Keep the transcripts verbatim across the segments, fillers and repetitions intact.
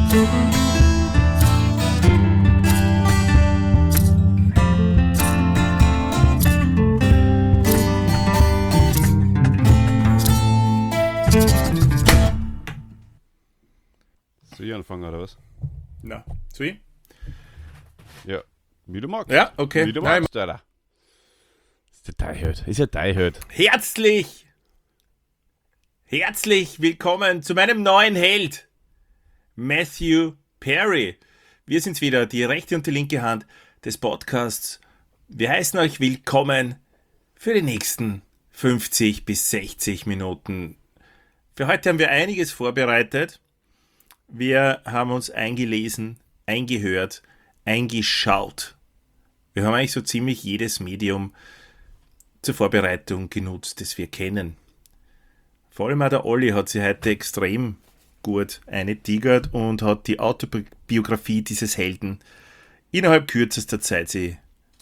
Soll ich anfangen, oder was? Na, soll ich? Ja, wie du magst. Ja, okay. Wie du Nein, magst, Alter. Ist ja dein Hört. Ist ja dein Hört. Herzlich, herzlich willkommen zu meinem neuen Held, Matthew Perry. Wir sind's wieder, die rechte und die linke Hand des Podcasts. Wir heißen euch willkommen für die nächsten fünfzig bis sechzig Minuten. Für heute haben wir einiges vorbereitet. Wir haben uns eingelesen, eingehört, eingeschaut. Wir haben eigentlich so ziemlich jedes Medium zur Vorbereitung genutzt, das wir kennen. Vor allem auch der Olli hat sich heute extrem gut eingetigert und hat die Autobiografie dieses Helden innerhalb kürzester Zeit sie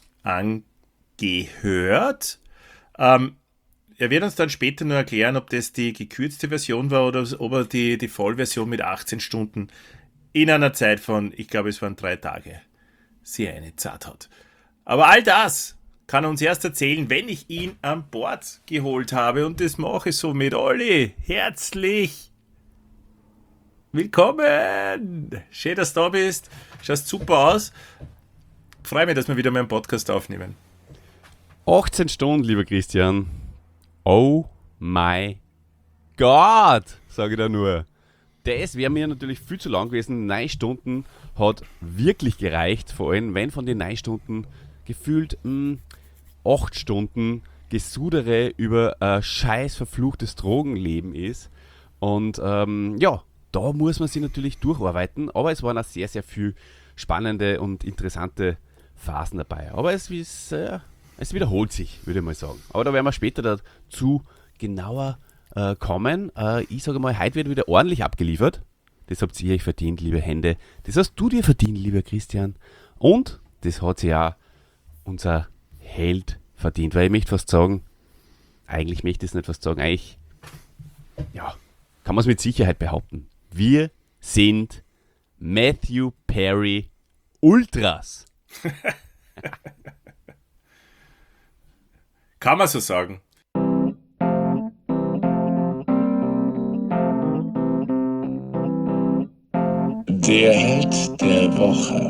angehört. Ähm, er wird uns dann später nur erklären, ob das die gekürzte Version war oder ob er die, die Vollversion mit achtzehn Stunden in einer Zeit von, ich glaube es waren drei Tage, sie eingezahlt hat. Aber all das kann er uns erst erzählen, wenn ich ihn an Bord geholt habe. Und das mache ich so mit Olli. Herzlich willkommen. Schön, dass du da bist. Schaust super aus. Freue mich, dass wir wieder mal einen Podcast aufnehmen. achtzehn Stunden, lieber Christian. Oh my God, sage ich da nur. Das wäre mir natürlich viel zu lang gewesen. Neun Stunden hat wirklich gereicht. Vor allem, wenn von den neun Stunden gefühlt mh, acht Stunden Gesudere über ein scheiß verfluchtes Drogenleben ist. Und ähm, ja, da muss man sich natürlich durcharbeiten. Aber es waren auch sehr, sehr viel spannende und interessante Phasen dabei. Aber es ist... Äh, Es wiederholt sich, würde ich mal sagen. Aber da werden wir später dazu genauer äh, kommen. Äh, ich sage mal, heute wird wieder ordentlich abgeliefert. Das habt ihr euch verdient, liebe Hände. Das hast du dir verdient, lieber Christian. Und das hat sich ja unser Held verdient. Weil ich möchte fast sagen, eigentlich möchte ich es nicht fast sagen, eigentlich, ja, kann man es mit Sicherheit behaupten. Wir sind Matthew Perry Ultras. Kann man so sagen. Der Held der Woche.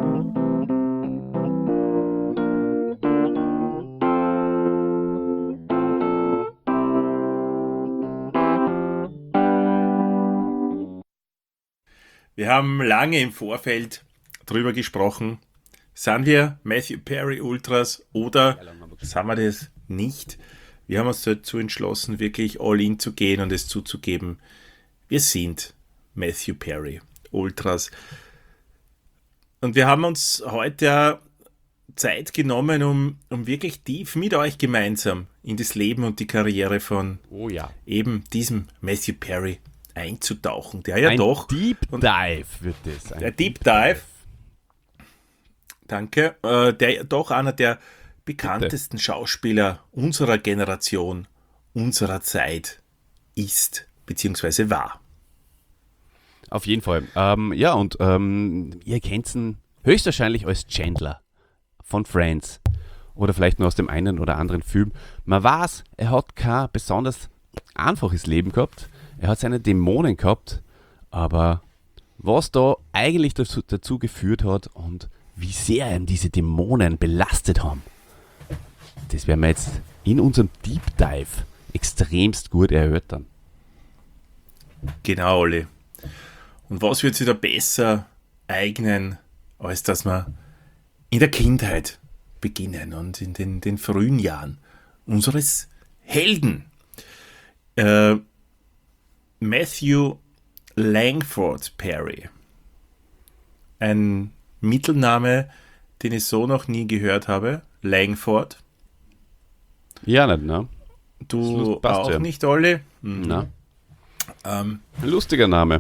Wir haben lange im Vorfeld drüber gesprochen. Sind wir Matthew Perry Ultras oder sind wir das nicht? Wir haben uns dazu entschlossen, wirklich all in zu gehen und es zuzugeben. Wir sind Matthew Perry Ultras. Und wir haben uns heute Zeit genommen, um, um wirklich tief mit euch gemeinsam in das Leben und die Karriere von Oh ja. eben diesem Matthew Perry einzutauchen. Der ja Ein doch... Deep Dive wird das. Ein Der Deep Dive, danke, äh, der doch einer der bekanntesten Schauspieler unserer Generation, unserer Zeit ist, beziehungsweise war. Auf jeden Fall. Ähm, ja, und ähm, ihr kennt ihn höchstwahrscheinlich als Chandler von Friends oder vielleicht nur aus dem einen oder anderen Film. Man weiß, er hat kein besonders einfaches Leben gehabt. Er hat seine Dämonen gehabt, aber was da eigentlich dazu, dazu geführt hat und wie sehr ihn diese Dämonen belastet haben, das werden wir jetzt in unserem Deep Dive extremst gut erörtern. Genau, Olli. Und was wird sich da besser eignen, als dass wir in der Kindheit beginnen und in den, den frühen Jahren unseres Helden. Äh, Matthew Langford Perry. Ein Mittelname, den ich so noch nie gehört habe. Langford. Ja, nicht, ne? Du passt auch ja. nicht, Olli? Mhm. Na, Ähm, ein lustiger Name.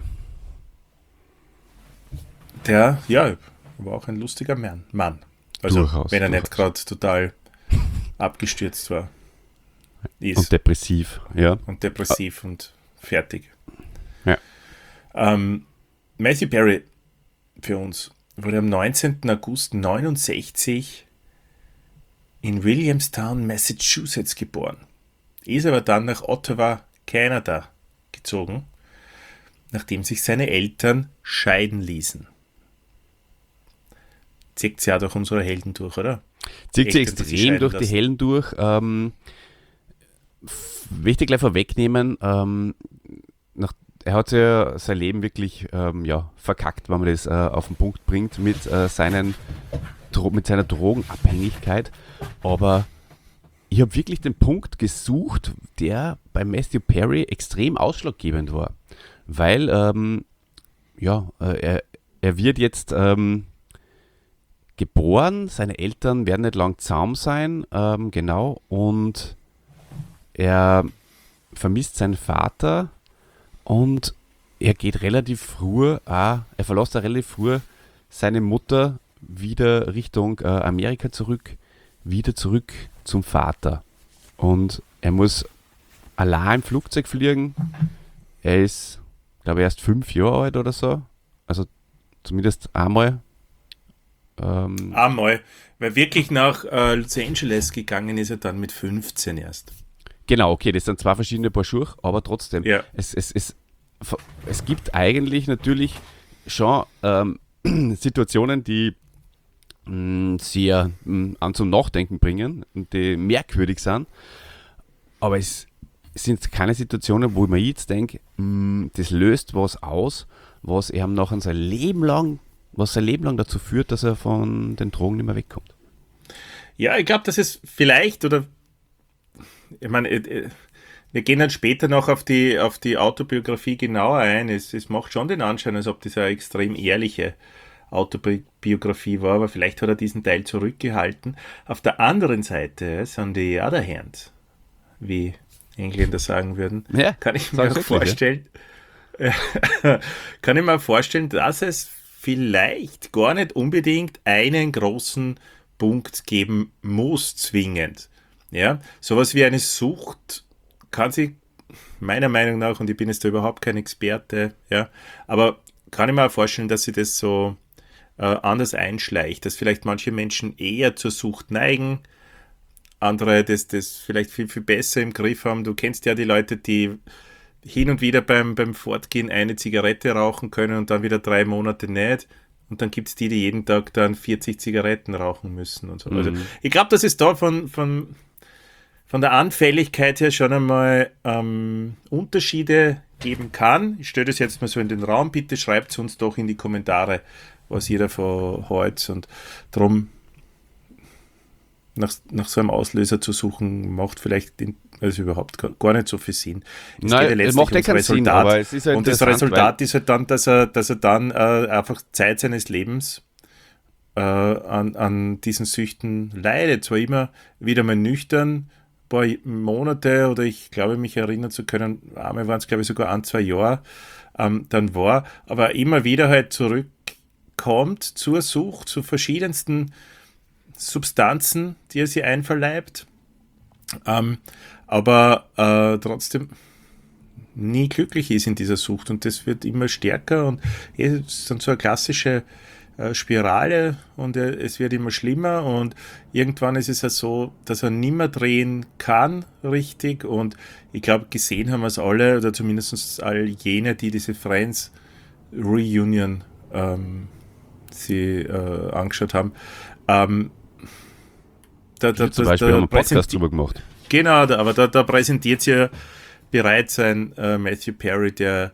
der, ja, war auch ein lustiger Mann. Mann. Also, Durchaus, wenn er nicht durchaus. gerade total abgestürzt war. Ist. Und depressiv, ja. und depressiv und fertig. Ja. Ähm, Matthew Perry für uns wurde am neunzehnten August neunundsechzig in Williamstown, Massachusetts geboren. Ist aber dann nach Ottawa, Kanada gezogen, nachdem sich seine Eltern scheiden ließen. Zieht es ja durch unsere Helden durch, oder? Zieht sie Eltern, die sich extrem scheiden durch die lassen. Helden durch. Ähm, f- wichtig gleich vorwegnehmen, ähm, nach, er hat ja sein Leben wirklich ähm, ja, verkackt, wenn man das äh, auf den Punkt bringt, mit, äh, seinen, Dro- mit seiner Drogenabhängigkeit. Aber ich habe wirklich den Punkt gesucht, der bei Matthew Perry extrem ausschlaggebend war. Weil, ähm, ja, äh, er, er wird jetzt ähm, geboren, seine Eltern werden nicht lang zusammen sein, ähm, genau, und er vermisst seinen Vater und er geht relativ früh, auch, er verlässt auch relativ früh seine Mutter wieder Richtung äh, Amerika zurück, wieder zurück zum Vater. Und er muss allein im Flugzeug fliegen. Er ist, glaube ich, erst fünf Jahre alt oder so. Also zumindest einmal. Ähm, Einmal, weil wirklich nach äh, Los Angeles gegangen ist er dann mit fünfzehn erst. Genau, okay, das sind zwei verschiedene Paar Schuhe, aber trotzdem, Ja. es, es, es, es gibt eigentlich natürlich schon ähm, Situationen, die mh, sehr mh, an zum Nachdenken bringen und die merkwürdig sind, aber es sind keine Situationen, wo ich mir jetzt denke, mh, das löst was aus, was er nachher sein Leben lang, was sein Leben lang dazu führt, dass er von den Drogen nicht mehr wegkommt. Ja, ich glaube, dass es vielleicht, oder ich meine, äh, äh, wir gehen dann später noch auf die, auf die Autobiografie genauer ein. Es, es macht schon den Anschein, als ob das eine extrem ehrliche Autobiografie war, aber vielleicht hat er diesen Teil zurückgehalten. Auf der anderen Seite, on the other hand, wie Engländer sagen würden, Ja, kann ich mir sag's auch wirklich, ja. vorstellen, kann ich mir vorstellen, dass es vielleicht gar nicht unbedingt einen großen Punkt geben muss, zwingend. Ja, sowas wie eine Sucht kann sich meiner Meinung nach, und ich bin jetzt da überhaupt kein Experte, ja, aber kann ich mir auch vorstellen, dass sich das so äh, anders einschleicht, dass vielleicht manche Menschen eher zur Sucht neigen, andere das, das vielleicht viel, viel besser im Griff haben. Du kennst ja die Leute, die hin und wieder beim, beim Fortgehen eine Zigarette rauchen können und dann wieder drei Monate nicht. Und dann gibt es die, die jeden Tag dann vierzig Zigaretten rauchen müssen und so. Also ich glaube, dass es da von, von, von der Anfälligkeit her schon einmal ähm, Unterschiede geben kann. Ich stelle das jetzt mal so in den Raum. Bitte schreibt es uns doch in die Kommentare, was ihr davon haltet. Und darum nach, nach so einem Auslöser zu suchen, macht vielleicht in, also überhaupt gar, gar nicht so viel Sinn. Es Nein, geht ja es letztlich macht ja ums keinen Sinn, Resultat. aber es ist halt und das interessant, Resultat ist halt dann, dass er, dass er dann äh, einfach Zeit seines Lebens äh, an, an diesen Süchten leidet. Zwar immer wieder mal nüchtern, ein paar Monate, oder ich glaube, mich erinnern zu können, einmal waren es, glaube ich, sogar ein, zwei Jahre, ähm, dann war, aber immer wieder halt zurückkommt zur Sucht, zu verschiedensten Substanzen, die er sich einverleibt, ähm, aber äh, trotzdem nie glücklich ist in dieser Sucht, und das wird immer stärker und es ist dann so eine klassische äh, Spirale, und äh, es wird immer schlimmer, und irgendwann ist es ja so, dass er nimmer drehen kann richtig, und ich glaube, gesehen haben wir es alle, oder zumindest all jene, die diese Friends Reunion ähm, sie äh, angeschaut haben. Ähm, da, da, Wir zum da, Beispiel da haben wir einen Podcast präsenti- drüber gemacht. Genau, da, aber da, da präsentiert sich ja bereits ein äh, Matthew Perry, der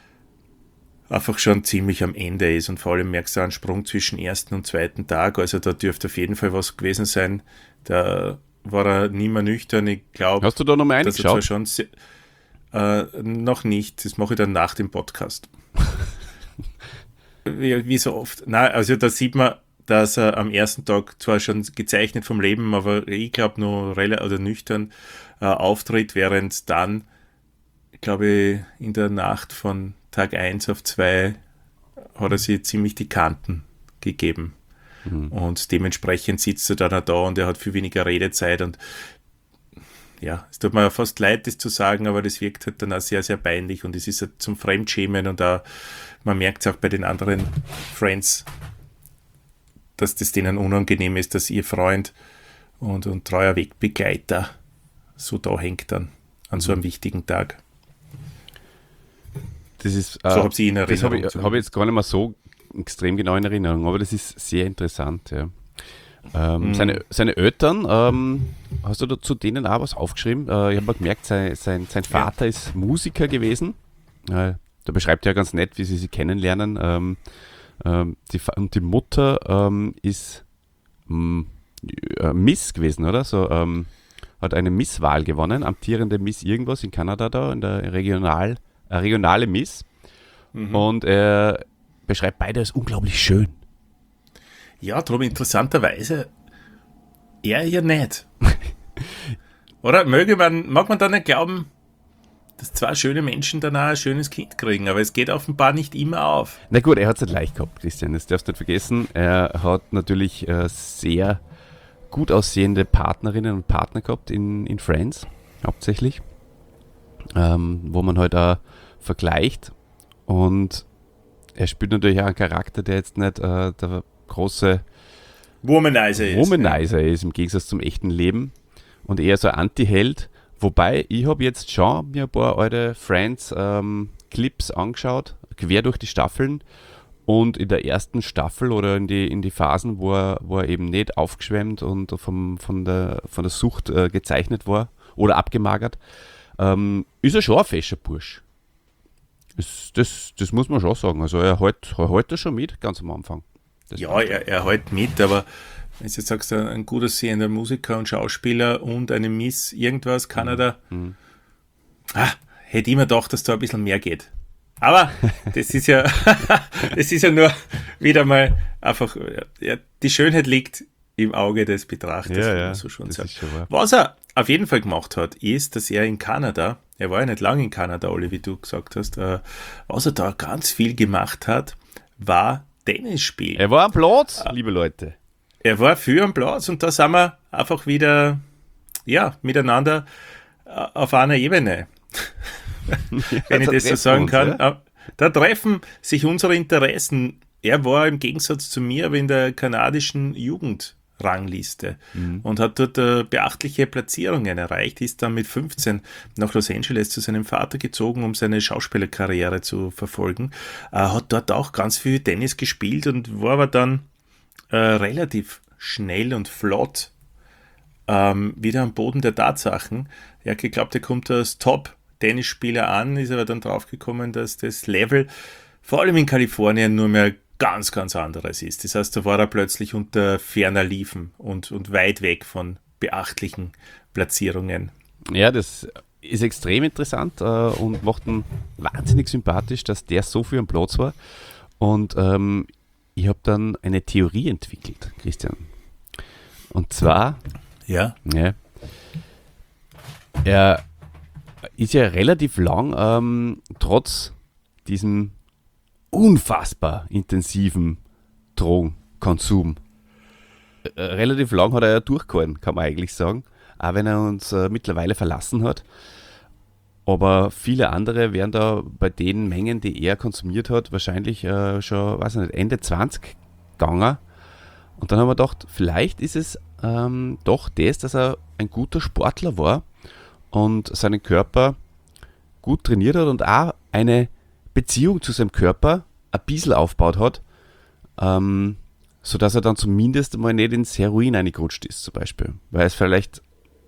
einfach schon ziemlich am Ende ist, und vor allem merkst du einen Sprung zwischen ersten und zweiten Tag, also da dürfte auf jeden Fall was gewesen sein. Da war er nie mehr nüchtern, ich glaube. Hast du da nochmal dass er zwar reingeschaut? schon se- äh, noch nicht, das mache ich dann nach dem Podcast. wie, wie so oft. Nein, also da sieht man, dass er am ersten Tag zwar schon gezeichnet vom Leben, aber ich glaube nur relativ oder nüchtern äh, auftritt, während dann, glaube ich, in der Nacht von Tag eins auf zwei hat er sich ziemlich die Kanten gegeben. Und dementsprechend sitzt er dann auch da, und er hat viel weniger Redezeit, und ja, es tut mir fast leid, das zu sagen, aber das wirkt halt dann auch sehr, sehr peinlich und es ist halt zum Fremdschämen und auch, man merkt es auch bei den anderen Friends, dass das denen unangenehm ist, dass ihr Freund und, und treuer Wegbegleiter so da hängt dann an so einem wichtigen Tag. Das ist, äh, So habe ich in das habe Erinnerung. ich, hab ich jetzt gar nicht mehr so extrem genau in Erinnerung, aber das ist sehr interessant. Ja. Ähm, Mhm. seine, seine Eltern, ähm, hast du da zu denen auch was aufgeschrieben? Äh, ich habe mal gemerkt, sein, sein, sein Vater ist Musiker gewesen. Äh, da beschreibt er ja ganz nett, wie sie sich kennenlernen. Ähm, ähm, die, Fa- und die Mutter ähm, ist mh, äh, Miss gewesen, oder? So, ähm, hat eine Misswahl gewonnen, amtierende Miss irgendwas in Kanada da, in der Regional, äh, regionale Miss. Mhm. Und er beschreibt beide als unglaublich schön. Ja, darum interessanterweise er ja nicht. Oder möge man, mag man dann nicht glauben, dass zwei schöne Menschen dann auch ein schönes Kind kriegen, aber es geht offenbar nicht immer auf. Na gut, er hat es nicht leicht gehabt, Christian, das darfst du nicht vergessen. Er hat natürlich äh, sehr gut aussehende Partnerinnen und Partner gehabt in, in Friends, hauptsächlich, ähm, wo man halt auch vergleicht. Und er spielt natürlich auch einen Charakter, der jetzt nicht äh, der große Womanizer ist. Womanizer ist, im Gegensatz zum echten Leben. Und eher so ein Anti-Held. Wobei, ich habe jetzt schon mir ein paar alte Friends-Clips angeschaut, quer durch die Staffeln. Und in der ersten Staffel oder in die, in die Phasen, wo er, wo er eben nicht aufgeschwemmt und vom, von, der, von der Sucht äh, gezeichnet war oder abgemagert, ähm, ist er schon ein fescher Bursch. Das, das, das muss man schon sagen. Also er hält, er hält das schon mit, ganz am Anfang. Das Ja, er, er hält mit, aber wenn du jetzt sagst, ein gut aussehender Musiker und Schauspieler und eine Miss irgendwas, Kanada, Mhm. ah, hätte ich mir gedacht, dass da ein bisschen mehr geht. Aber das ist ja, das ist ja nur wieder mal einfach, ja, die Schönheit liegt im Auge des Betrachters, Ja, wie ja, man so schon das sagt. ist schon wahr. Was er auf jeden Fall gemacht hat, ist, dass er in Kanada, er war ja nicht lange in Kanada, Olli, wie du gesagt hast, äh, was er da ganz viel gemacht hat, war Tennis spielen. Er war am Platz, liebe Leute. Er war für am Platz und da sind wir einfach wieder, ja, miteinander äh, auf einer Ebene. Wenn ich da das so treffen sagen wir uns, kann. ja. Äh, Da treffen sich unsere Interessen. Er war im Gegensatz zu mir aber in der kanadischen Jugendrangliste Mhm. und hat dort äh, beachtliche Platzierungen erreicht, ist dann mit fünfzehn nach Los Angeles zu seinem Vater gezogen, um seine Schauspielerkarriere zu verfolgen. Äh, hat dort auch ganz viel Tennis gespielt und war aber dann äh, relativ schnell und flott ähm, wieder am Boden der Tatsachen. Er hat geglaubt, er kommt als Top-Tennisspieler an, ist aber dann draufgekommen, dass das Level vor allem in Kalifornien nur mehr ganz, ganz anderes ist. Das heißt, da war er plötzlich unter ferner Liefen und, und weit weg von beachtlichen Platzierungen. Ja, das ist extrem interessant äh, und macht ihn wahnsinnig sympathisch, dass der so viel am Platz war. Und ähm, ich habe dann eine Theorie entwickelt, Christian. Und zwar, Ja. ja, er ist ja relativ lang, ähm, trotz diesem unfassbar intensiven Drogenkonsum, äh, relativ lang hat er ja durchgehalten, kann man eigentlich sagen, auch wenn er uns äh, mittlerweile verlassen hat. Aber viele andere wären da bei den Mengen, die er konsumiert hat, wahrscheinlich äh, schon, weiß ich nicht, Ende zwanzig gegangen. Und dann haben wir gedacht, vielleicht ist es ähm, doch das, dass er ein guter Sportler war und seinen Körper gut trainiert hat und auch eine Beziehung zu seinem Körper ein bisschen aufgebaut hat, ähm, sodass er dann zumindest mal nicht ins Heroin reingerutscht ist, zum Beispiel. Weil es vielleicht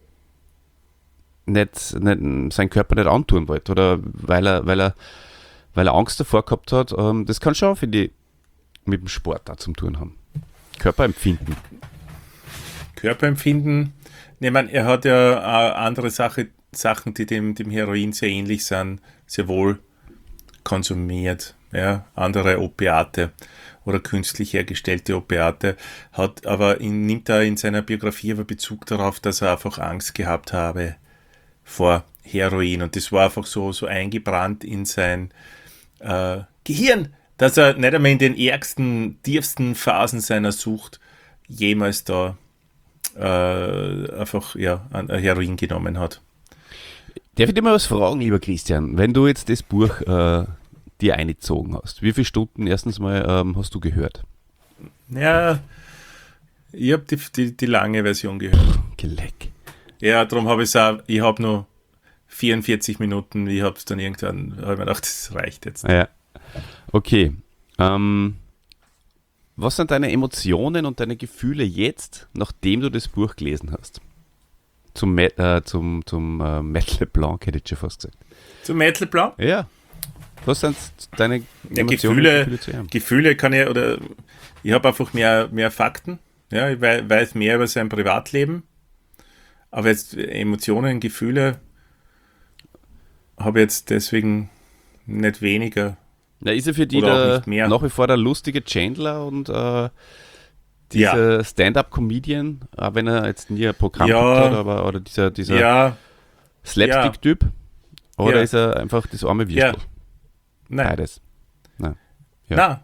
nicht, nicht, seinen Körper nicht antun wollte oder weil er, weil er, weil er Angst davor gehabt hat. Ähm, das kann schon, finde ich, mit dem Sport auch zum tun haben. Körperempfinden. Körperempfinden. Ich meine, er hat ja äh, andere Sache, Sachen, die dem, dem Heroin sehr ähnlich sind, sehr wohl konsumiert. Ja, andere Opiate oder künstlich hergestellte Opiate, hat aber in, nimmt er in seiner Biografie aber Bezug darauf, dass er einfach Angst gehabt habe vor Heroin und das war einfach so, so eingebrannt in sein äh, Gehirn, dass er nicht einmal in den ärgsten, tiefsten Phasen seiner Sucht jemals da äh, einfach ja, ein, ein Heroin genommen hat. Darf ich dir mal was fragen, lieber Christian? Wenn du jetzt das Buch äh, dir eingezogen hast, wie viele Stunden erstens mal ähm, hast du gehört? Ja, ich habe die, die, die lange Version gehört. Geleck. Ja, darum habe ich es auch, ich habe nur vierundvierzig Minuten, ich habe es dann irgendwann, habe ich mir gedacht, das reicht jetzt. Ja. Okay. Ähm, was sind deine Emotionen und deine Gefühle jetzt, nachdem du das Buch gelesen hast? Zum, Me äh, zum, zum äh, Metal Blanc hätte ich schon fast gesagt. Zum Metal Blanc? Ja. Was sind deine Ja, Emotionen Gefühle, und Gefühle zu ihm? Gefühle kann ich, oder ich habe einfach mehr, mehr Fakten. Ja, ich wei- weiß mehr über sein Privatleben. Aber jetzt Emotionen, Gefühle habe ich jetzt deswegen nicht weniger. Na, ist er für die Oder auch der, nicht mehr. nach wie vor der lustige Chandler und äh, dieser Ja. Stand-up-Comedian, auch wenn er jetzt nie ein Programm Ja. gehabt hat, aber oder dieser, dieser Ja, Slapstick-Typ? Oder Ja. ist er einfach das arme Würstel? Ja. nein. Beides. Nein. Ja. Na.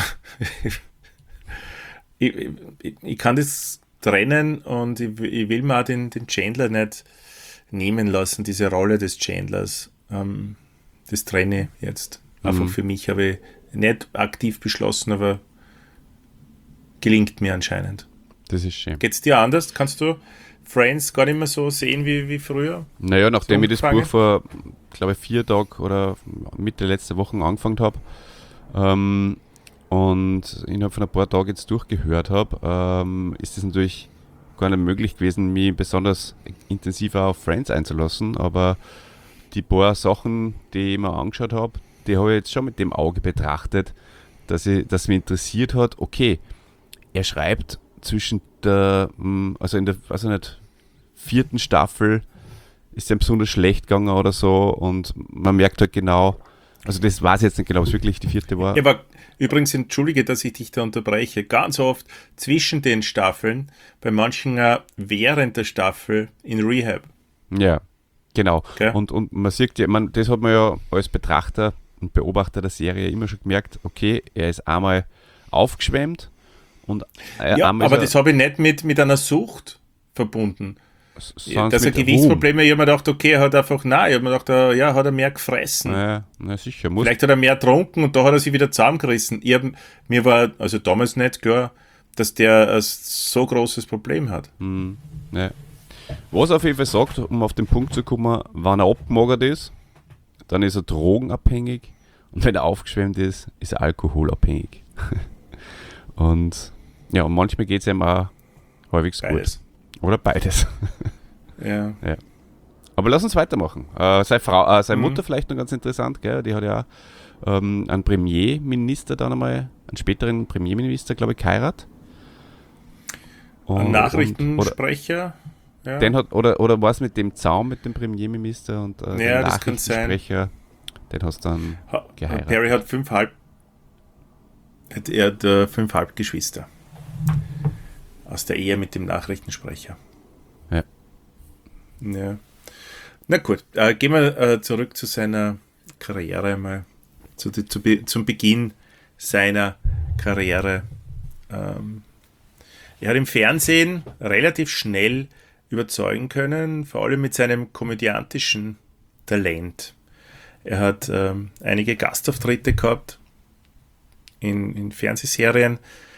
ich, ich, ich kann das trennen und ich, ich will mir auch den, den Chandler nicht nehmen lassen, diese Rolle des Chandlers. Ähm, das trenne ich jetzt. Einfach Mhm. für mich habe ich nicht aktiv beschlossen, aber gelingt mir anscheinend. Das ist schön. Geht's dir anders? Kannst du Friends gar nicht mehr so sehen wie, wie früher? Naja, nachdem So ich das umgefangen? Buch vor, glaube ich, vier Tagen oder Mitte letzter Woche angefangen habe ähm, und innerhalb von ein paar Tagen jetzt durchgehört habe, ähm, ist es natürlich gar nicht möglich gewesen, mich besonders intensiver auf Friends einzulassen, aber die paar Sachen, die ich mir angeschaut habe, die habe ich jetzt schon mit dem Auge betrachtet, dass, ich, dass mich interessiert hat, okay, er schreibt zwischen der, mm, also in der, weiß ich nicht, vierten Staffel ist es ihm besonders schlecht gegangen oder so und man merkt halt genau, also das weiß ich jetzt nicht genau, ob es wirklich die vierte war. Ja, aber übrigens, entschuldige, dass ich dich da unterbreche. Ganz oft zwischen den Staffeln, bei manchen äh, während der Staffel in Rehab. Ja, genau. Gell? Und, und man sieht ja, man, das hat man ja als Betrachter und Beobachter der Serie immer schon gemerkt, okay, er ist einmal aufgeschwemmt und äh, Ja, einmal aber ist das habe ich nicht mit, mit einer Sucht verbunden. s- Ja, sonst dass er mit Ruhm. Gewichtsprobleme, ich habe mir gedacht, okay, er hat einfach, nein, ich habe mir gedacht, äh, ja, hat er mehr gefressen. Ja, na sicher, muss. Vielleicht hat er mehr getrunken und da hat er sich wieder zusammengerissen. Ich hab, mir war also damals nicht klar, dass der ein so großes Problem hat. Hm, ja. Was er auf jeden Fall sagt, um auf den Punkt zu kommen, wenn er abgemagert ist, dann ist er drogenabhängig und wenn er aufgeschwemmt ist, ist er alkoholabhängig. Und ja, und manchmal geht es ihm auch halbwegs Beides. gut. Oder beides. Ja. Aber lass uns weitermachen. Äh, seine Frau, äh, seine Mhm. Mutter vielleicht noch ganz interessant, gell? Die hat ja auch ähm, einen Premierminister dann einmal, einen späteren Premierminister, glaube ich, geheiratet. Ein Und- oder, Nachrichtensprecher. Ja. Den hat, oder, oder war es mit dem Zaun mit dem Premierminister und äh, Ja, dem das kann sein. Nachrichtensprecher, den hast du dann Ha- geheiratet. Perry hat fünf halb. hat- Er hat äh, fünf Halbgeschwister. Aus der Ehe mit dem Nachrichtensprecher. Ja. Ja. Na gut, äh, gehen wir äh, zurück zu seiner Karriere mal. Zu, die- zu, be- zum Beginn seiner Karriere. Ähm, er hat im Fernsehen relativ schnell überzeugen können, vor allem mit seinem komödiantischen Talent. Er hat ähm, einige Gastauftritte gehabt in, in Fernsehserien.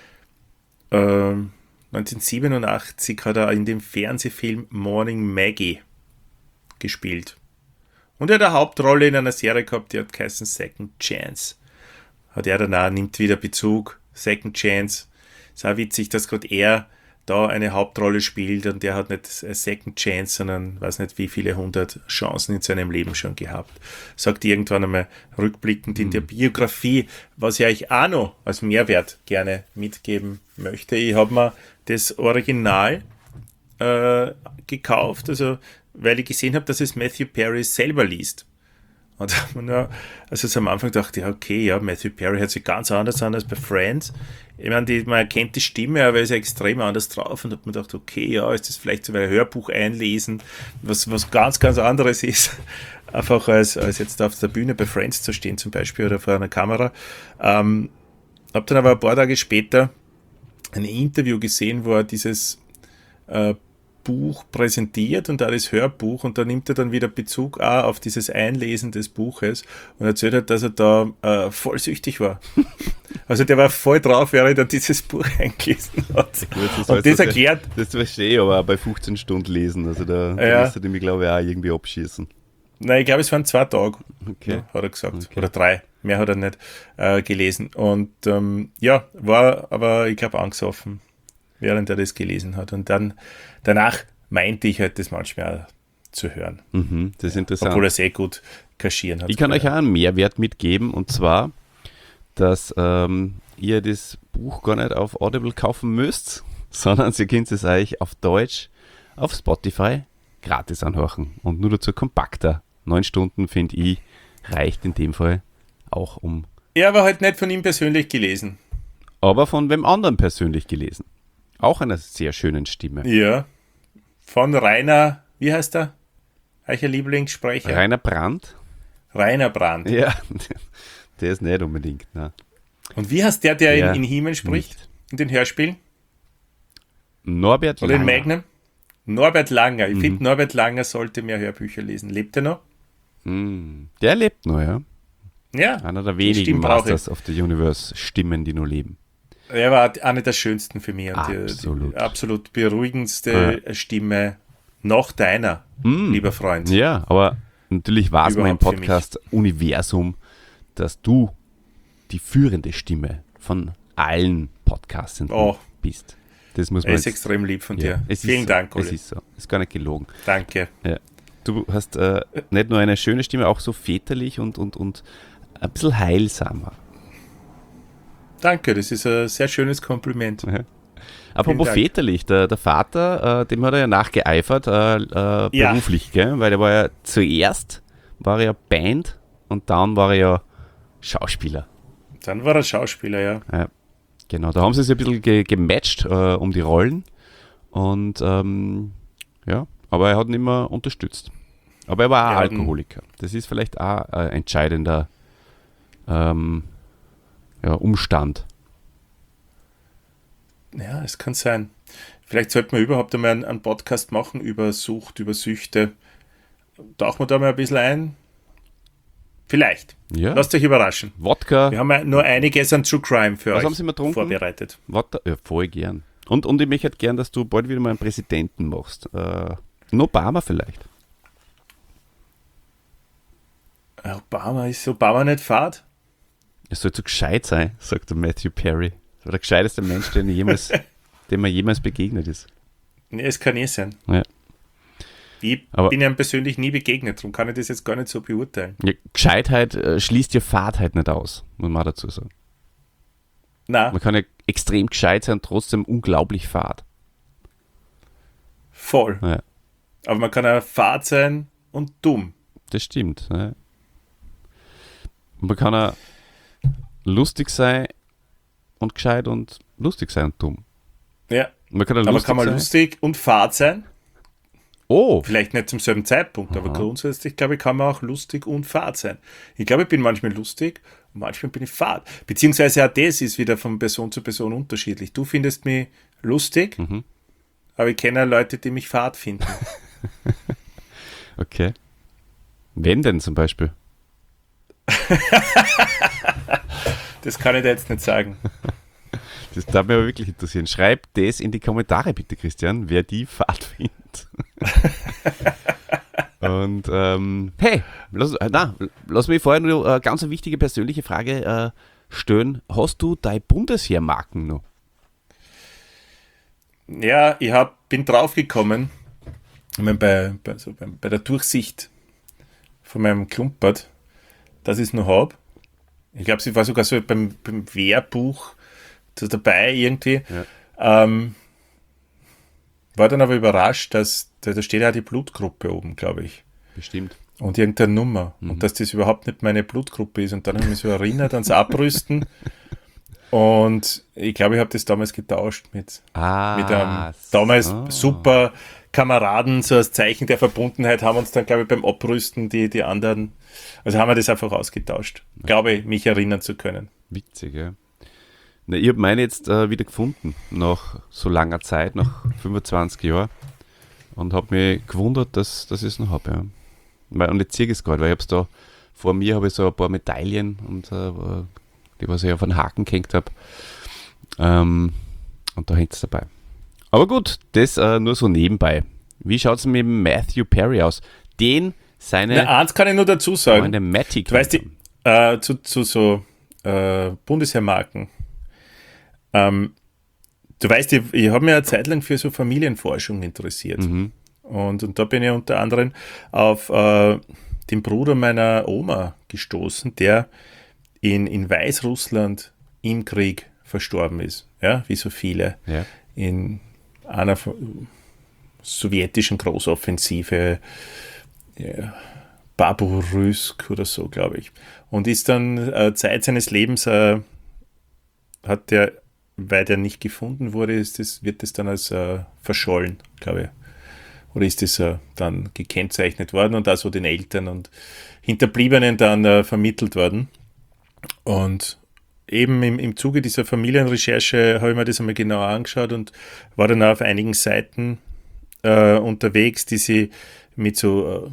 Ähm, neunzehnhundertsiebenundachtzig hat er in dem Fernsehfilm Morning Maggie gespielt. Und er hat eine Hauptrolle in einer Serie gehabt, die hat geheißen Second Chance. Hat er danach, nimmt wieder Bezug, Second Chance. Ist auch witzig, dass gerade er da eine Hauptrolle spielt und der hat nicht eine Second Chance, sondern weiß nicht wie viele hundert Chancen in seinem Leben schon gehabt. Sagt irgendwann einmal rückblickend in der Biografie, was ich euch auch noch als Mehrwert gerne mitgeben möchte. Ich habe mir das Original äh, gekauft, also weil ich gesehen habe, dass es Matthew Perry selber liest. Und da hat man ja, also so am Anfang dachte ich, okay, ja, Matthew Perry hört sich ganz anders an als bei Friends. Ich meine, die, man erkennt die Stimme, aber er ist ja extrem anders drauf und hat mir gedacht, okay, ja, ist das vielleicht so ein Hörbuch einlesen, was, was ganz, ganz anderes ist, einfach als, als jetzt auf der Bühne bei Friends zu stehen zum Beispiel oder vor einer Kamera. Ähm, habe dann aber ein paar Tage später ein Interview gesehen, wo er dieses äh, Buch präsentiert und auch das Hörbuch und da nimmt er dann wieder Bezug auch auf dieses Einlesen des Buches und erzählt halt, dass er da äh, voll süchtig war. Also der war voll drauf, während er dieses Buch eingelesen hat. Gut, das und das erklärt... Das verstehe ich, aber auch bei fünfzehn Stunden lesen, also da, da Ja. lässt er mich, glaube ich, auch irgendwie abschießen. Nein, ich glaube, es waren zwei Tage, Okay. ja, hat er gesagt. Okay. Oder drei. Mehr hat er nicht äh, gelesen. Und ähm, ja, war aber, ich glaube, angesoffen, während er das gelesen hat. Und dann danach meinte ich halt, das manchmal auch zu hören. Mhm, das ist interessant. Obwohl er sehr gut kaschieren hat. Ich kann euch auch einen Mehrwert mitgeben, und zwar, dass ähm, ihr das Buch gar nicht auf Audible kaufen müsst, sondern ihr könnt es euch auf Deutsch auf Spotify gratis anhören und nur dazu kompakter. Neun Stunden, finde ich, reicht in dem Fall auch um. Er aber halt nicht von ihm persönlich gelesen. Aber von wem anderen persönlich gelesen. Auch einer sehr schönen Stimme. Ja. Von Rainer, wie heißt er? Euer Lieblingssprecher? Rainer Brandt? Rainer Brandt. Ja, der ist nicht unbedingt. Ne? Und wie heißt der, der, Der in, in He-Man spricht? nicht. In den Hörspielen? Norbert Oder in Langer. Magnum? Norbert Langer. Ich Mhm. finde, Norbert Langer sollte mehr Hörbücher lesen. Lebt er noch? Mm, Der lebt noch, ja. Ja. Einer der die wenigen Stimme brauche Masters of the Universe Stimmen, die noch leben. Er war eine der schönsten für mich. Und Absolut. Die, die absolut beruhigendste Stimme nach deiner, lieber Freund. Ja, aber natürlich war es mein Überhaupt für mich. Podcast-Universum, dass du die führende Stimme von allen Podcastenden Oh. bist. Das muss man Er ist jetzt, extrem lieb von ja, dir. es Vielen ist Dank, so, Es Olli. ist so. Ist gar nicht gelogen. Danke. Ja. Du hast äh, nicht nur eine schöne Stimme, auch so väterlich und, und, und ein bisschen heilsamer. Danke, das ist ein sehr schönes Kompliment. Apropos Dank. väterlich, der, der Vater, äh, dem hat er ja nachgeeifert, äh, äh, Ja. beruflich, gell? Weil er war ja zuerst war er ja Band und dann war er ja Schauspieler. Dann war er Schauspieler, ja. Ja, genau, da haben sie sich ein bisschen ge gematcht äh, um die Rollen und ähm, ja, aber er hat ihn immer unterstützt. Aber er war auch Er hat ihn- Alkoholiker. Das ist vielleicht auch ein entscheidender ähm, ja, Umstand. Ja, es kann sein. Vielleicht sollten wir überhaupt einmal einen, einen Podcast machen über Sucht, über Süchte. Tauchen wir da mal ein bisschen ein? Vielleicht. Ja. Lasst euch überraschen. Wodka, Wir haben ja nur einiges an True Crime für Was euch haben Sie mal getrunken? vorbereitet. Wodka, ja, voll gern. Und, und ich möchte halt gern, dass du bald wieder mal einen Präsidenten machst. Äh, in Obama vielleicht. Obama ist Obama nicht fad? Es soll so gescheit sein, sagt der Matthew Perry. Das war der gescheiteste Mensch, den ich jemals, dem mir jemals begegnet ist. Nee, es kann eh sein. Ja. Ich Aber- bin ihm persönlich nie begegnet, darum kann ich das jetzt gar nicht so beurteilen. Ja, Gescheitheit äh, schließt ja Fadheit nicht aus, muss man dazu sagen. Na, Man kann ja extrem gescheit sein und trotzdem unglaublich fad. voll. Ja, Aber man kann auch fad sein und dumm. das stimmt. Ja. Und man kann auch lustig sein und gescheit und lustig sein und dumm. Ja. Und man kann auch Aber lustig kann man sein. lustig und fad sein? Oh, Vielleicht nicht zum selben Zeitpunkt, aber Aha. grundsätzlich, glaube ich, kann man auch lustig und fad sein. Ich glaube, ich bin manchmal lustig und manchmal bin ich fad. Beziehungsweise auch das ist wieder von Person zu Person unterschiedlich. Du findest mich lustig, Mhm. aber ich kenne auch Leute, die mich fad finden. okay. Wenn denn zum Beispiel? Das kann ich dir jetzt nicht sagen. Das darf mich aber wirklich interessieren. Schreib das in die Kommentare bitte, Christian, wer die Fahrt findet. Und ähm, hey, lass, äh, na, lass mich vorher nur eine ganz wichtige persönliche Frage äh, stellen. Hast du deine Bundesheermarken noch? Ja, ich hab, bin draufgekommen, ich mein, bei, bei, so bei, bei der Durchsicht von meinem Klumpert, dass ich es noch habe. Ich glaube, sie war sogar so beim, beim Wehrbuch so dabei irgendwie. Ja. Ähm, war dann aber überrascht, dass da, da steht ja die Blutgruppe oben, glaube ich. Bestimmt. Und irgendeine Nummer. Mhm. Und dass das überhaupt nicht meine Blutgruppe ist. Und dann habe ich mich so erinnert ans Abrüsten. Und ich glaube, ich habe das damals getauscht mit, Ah, mit einem damals so. super Kameraden, so als Zeichen der Verbundenheit, haben uns dann, glaube ich, beim Abrüsten die, die anderen, also haben wir das einfach ausgetauscht. Glaube ich, mich erinnern zu können. Witzig, ja. Na, ich habe meine jetzt äh, wieder gefunden, nach so langer Zeit, nach fünfundzwanzig Jahren. Und habe mich gewundert, dass, dass ich es noch habe. Ja. Weil, und jetzt ziehe ich es gerade, weil ich habe es da vor mir habe ich so ein paar Medaillen, und, äh, die was ich auf einen Haken gehängt habe. Ähm, und da hängt es dabei. Aber gut, das äh, nur so nebenbei. Wie schaut es mit Matthew Perry aus? Den seine Na, eins kann ich nur dazu sagen. Freunde Matty Du weißt, die, äh, zu, zu so äh, Bundesheermarken. Ähm, du weißt, ich, ich habe mich eine Zeit lang für so Familienforschung interessiert. Mhm. Und, und da bin ich unter anderem auf äh, den Bruder meiner Oma gestoßen, der in, in Weißrussland im Krieg verstorben ist. Ja, wie so viele. Ja. In einer sowjetischen Großoffensive, ja, Baburusk oder so, glaube ich. Und ist dann äh, Zeit seines Lebens, äh, hat der, weil der nicht gefunden wurde, ist das, wird das dann als äh, verschollen, glaube ich. Oder ist das äh, dann gekennzeichnet worden und also den Eltern und Hinterbliebenen dann äh, vermittelt worden. Und eben im, im Zuge dieser Familienrecherche habe ich mir das einmal genauer angeschaut und war dann auf einigen Seiten äh, unterwegs, die sich mit so äh,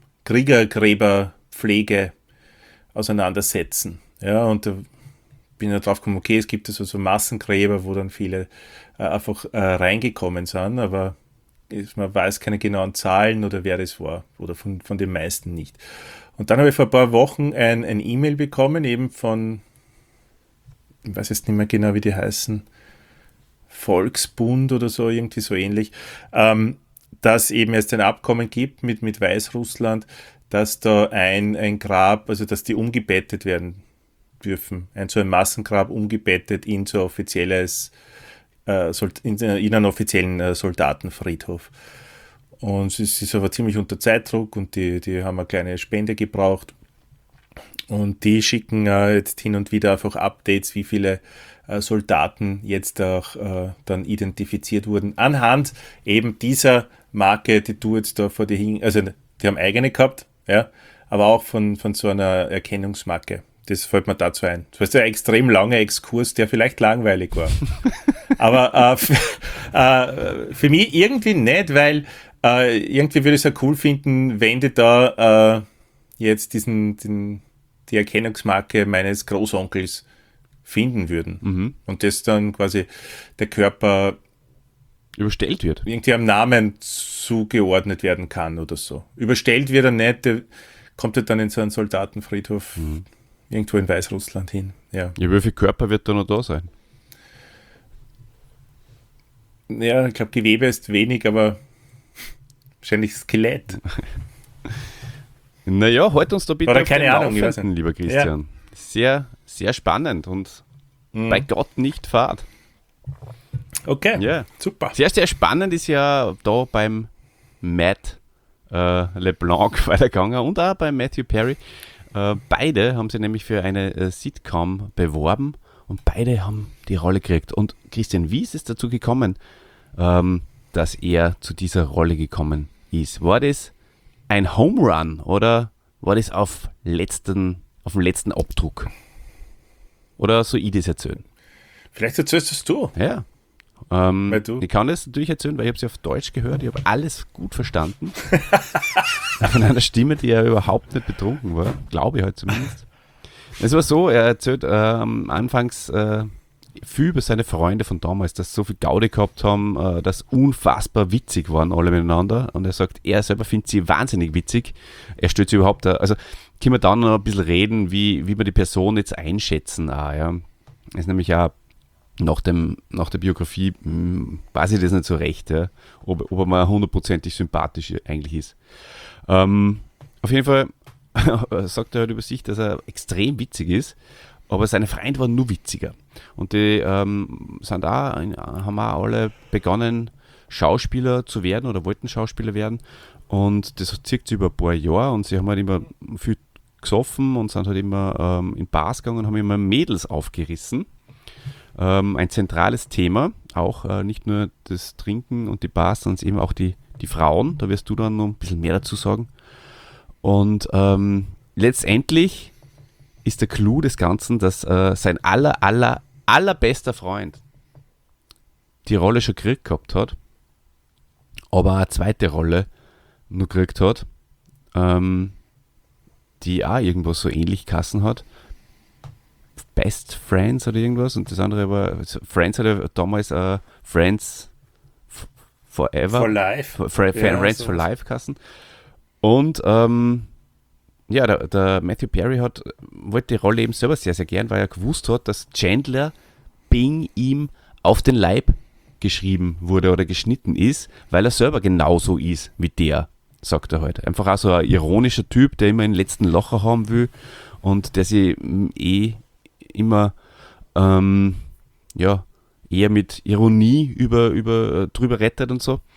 Kriegergräberpflege auseinandersetzen. Ja, und da bin ich drauf gekommen, okay, es gibt also so Massengräber, wo dann viele äh, einfach äh, reingekommen sind, aber man weiß keine genauen Zahlen oder wer das war oder von, von den meisten nicht. Und dann habe ich vor ein paar Wochen ein, ein E-Mail bekommen, eben von, ich weiß jetzt nicht mehr genau, wie die heißen, Volksbund oder so, irgendwie so ähnlich, ähm, dass eben es ein Abkommen gibt mit, mit Weißrussland, dass da ein, ein Grab, also dass die umgebettet werden dürfen. Ein so ein Massengrab umgebettet in so offizielles, äh, in, in einen offiziellen äh, Soldatenfriedhof. Und es ist aber ziemlich unter Zeitdruck und die, die haben eine kleine Spende gebraucht. Und die schicken äh, jetzt hin und wieder einfach Updates, wie viele äh, Soldaten jetzt auch äh, dann identifiziert wurden. Anhand eben dieser Marke, die du jetzt da vor dir hin, also die haben eigene gehabt, ja, aber auch von, von so einer Erkennungsmarke. Das fällt mir dazu ein. Das war so ein extrem langer Exkurs, der vielleicht langweilig war. aber äh, f- äh, für mich irgendwie nicht, weil äh, irgendwie würde ich es ja cool finden, wenn die da äh, jetzt diesen, den, die Erkennungsmarke meines Großonkels finden würden. Mhm. Und das dann quasi der Körper Überstellt wird. irgendwie am Namen zugeordnet werden kann oder so. Überstellt wird er nicht, der kommt er dann in so einen Soldatenfriedhof Mhm. irgendwo in Weißrussland hin. Ja, Ja, wie viel Körper wird da noch da sein? ja, ich glaube, Gewebe ist wenig, aber wahrscheinlich Skelett. Naja, halt uns da bitte Oder auf keine den Ahnung, ich weiß Laufenden, nicht. lieber Christian. Sehr, sehr spannend und bei Gott nicht fad. Okay, Ja. super. Sehr, sehr spannend ist ja da beim Matt äh, LeBlanc weitergegangen und auch bei Matthew Perry. Äh, beide haben sich nämlich für eine äh, Sitcom beworben und beide haben die Rolle gekriegt. Und Christian, wie ist es dazu gekommen, ähm, dass er zu dieser Rolle gekommen ist? War das ein Home Run oder war das auf, letzten, auf dem letzten Abdruck? Oder soll ich das erzählen? Vielleicht erzählst es du. Ja. Ähm, Weil du- ich kann das natürlich erzählen, weil ich habe sie auf Deutsch gehört. Ich habe alles gut verstanden. Von einer Stimme, die ja überhaupt nicht betrunken war. Glaube ich halt zumindest. Es war so, er erzählt ähm, anfangs äh, viel über seine Freunde von damals, dass sie so viel Gaudi gehabt haben, äh, dass unfassbar witzig waren alle miteinander. Und er sagt, er selber findet sie wahnsinnig witzig. Er stellt sie überhaupt, äh, also können wir dann noch ein bisschen reden, wie, wie wir die Person jetzt einschätzen. Auch, ja. Das ist nämlich auch nach, dem, nach der Biografie, mh, weiß ich das nicht so recht, ja, ob, ob er mal hundertprozentig sympathisch eigentlich ist. Ähm, auf jeden Fall sagt er halt über sich, dass er extrem witzig ist, aber seine Freunde waren nur witziger. Und die ähm, sind auch, haben auch alle begonnen, Schauspieler zu werden oder wollten Schauspieler werden. Und das zieht sich über ein paar Jahre und sie haben halt immer viel gesoffen und sind halt immer ähm, in Bars gegangen und haben immer Mädels aufgerissen. Ähm, ein zentrales Thema, auch äh, nicht nur das Trinken und die Bars, sondern eben auch die, die Frauen. Da wirst du dann noch ein bisschen mehr dazu sagen. Und ähm, letztendlich ist der Clou des Ganzen, dass äh, sein aller, aller, allerbester Freund die Rolle schon gekriegt gehabt hat, aber eine zweite Rolle nur gekriegt hat, ähm, die auch irgendwas so ähnlich Kassen hat. Best Friends oder irgendwas, und das andere war, Friends hatte damals uh, Friends f- Forever. For Life. For, for, Ja, Friends sowas. for Life Kassen. Und ähm, ja, der, der Matthew Perry hat, wollte die Rolle eben selber sehr, sehr gern, weil er gewusst hat, dass Chandler Bing ihm auf den Leib geschrieben wurde oder geschnitten ist, weil er selber genauso ist wie der, sagt er halt. Einfach auch so ein ironischer Typ, der immer den letzten Locher haben will und der sich mm, eh immer ähm, ja, eher mit Ironie über, über, äh, drüber rettet und so.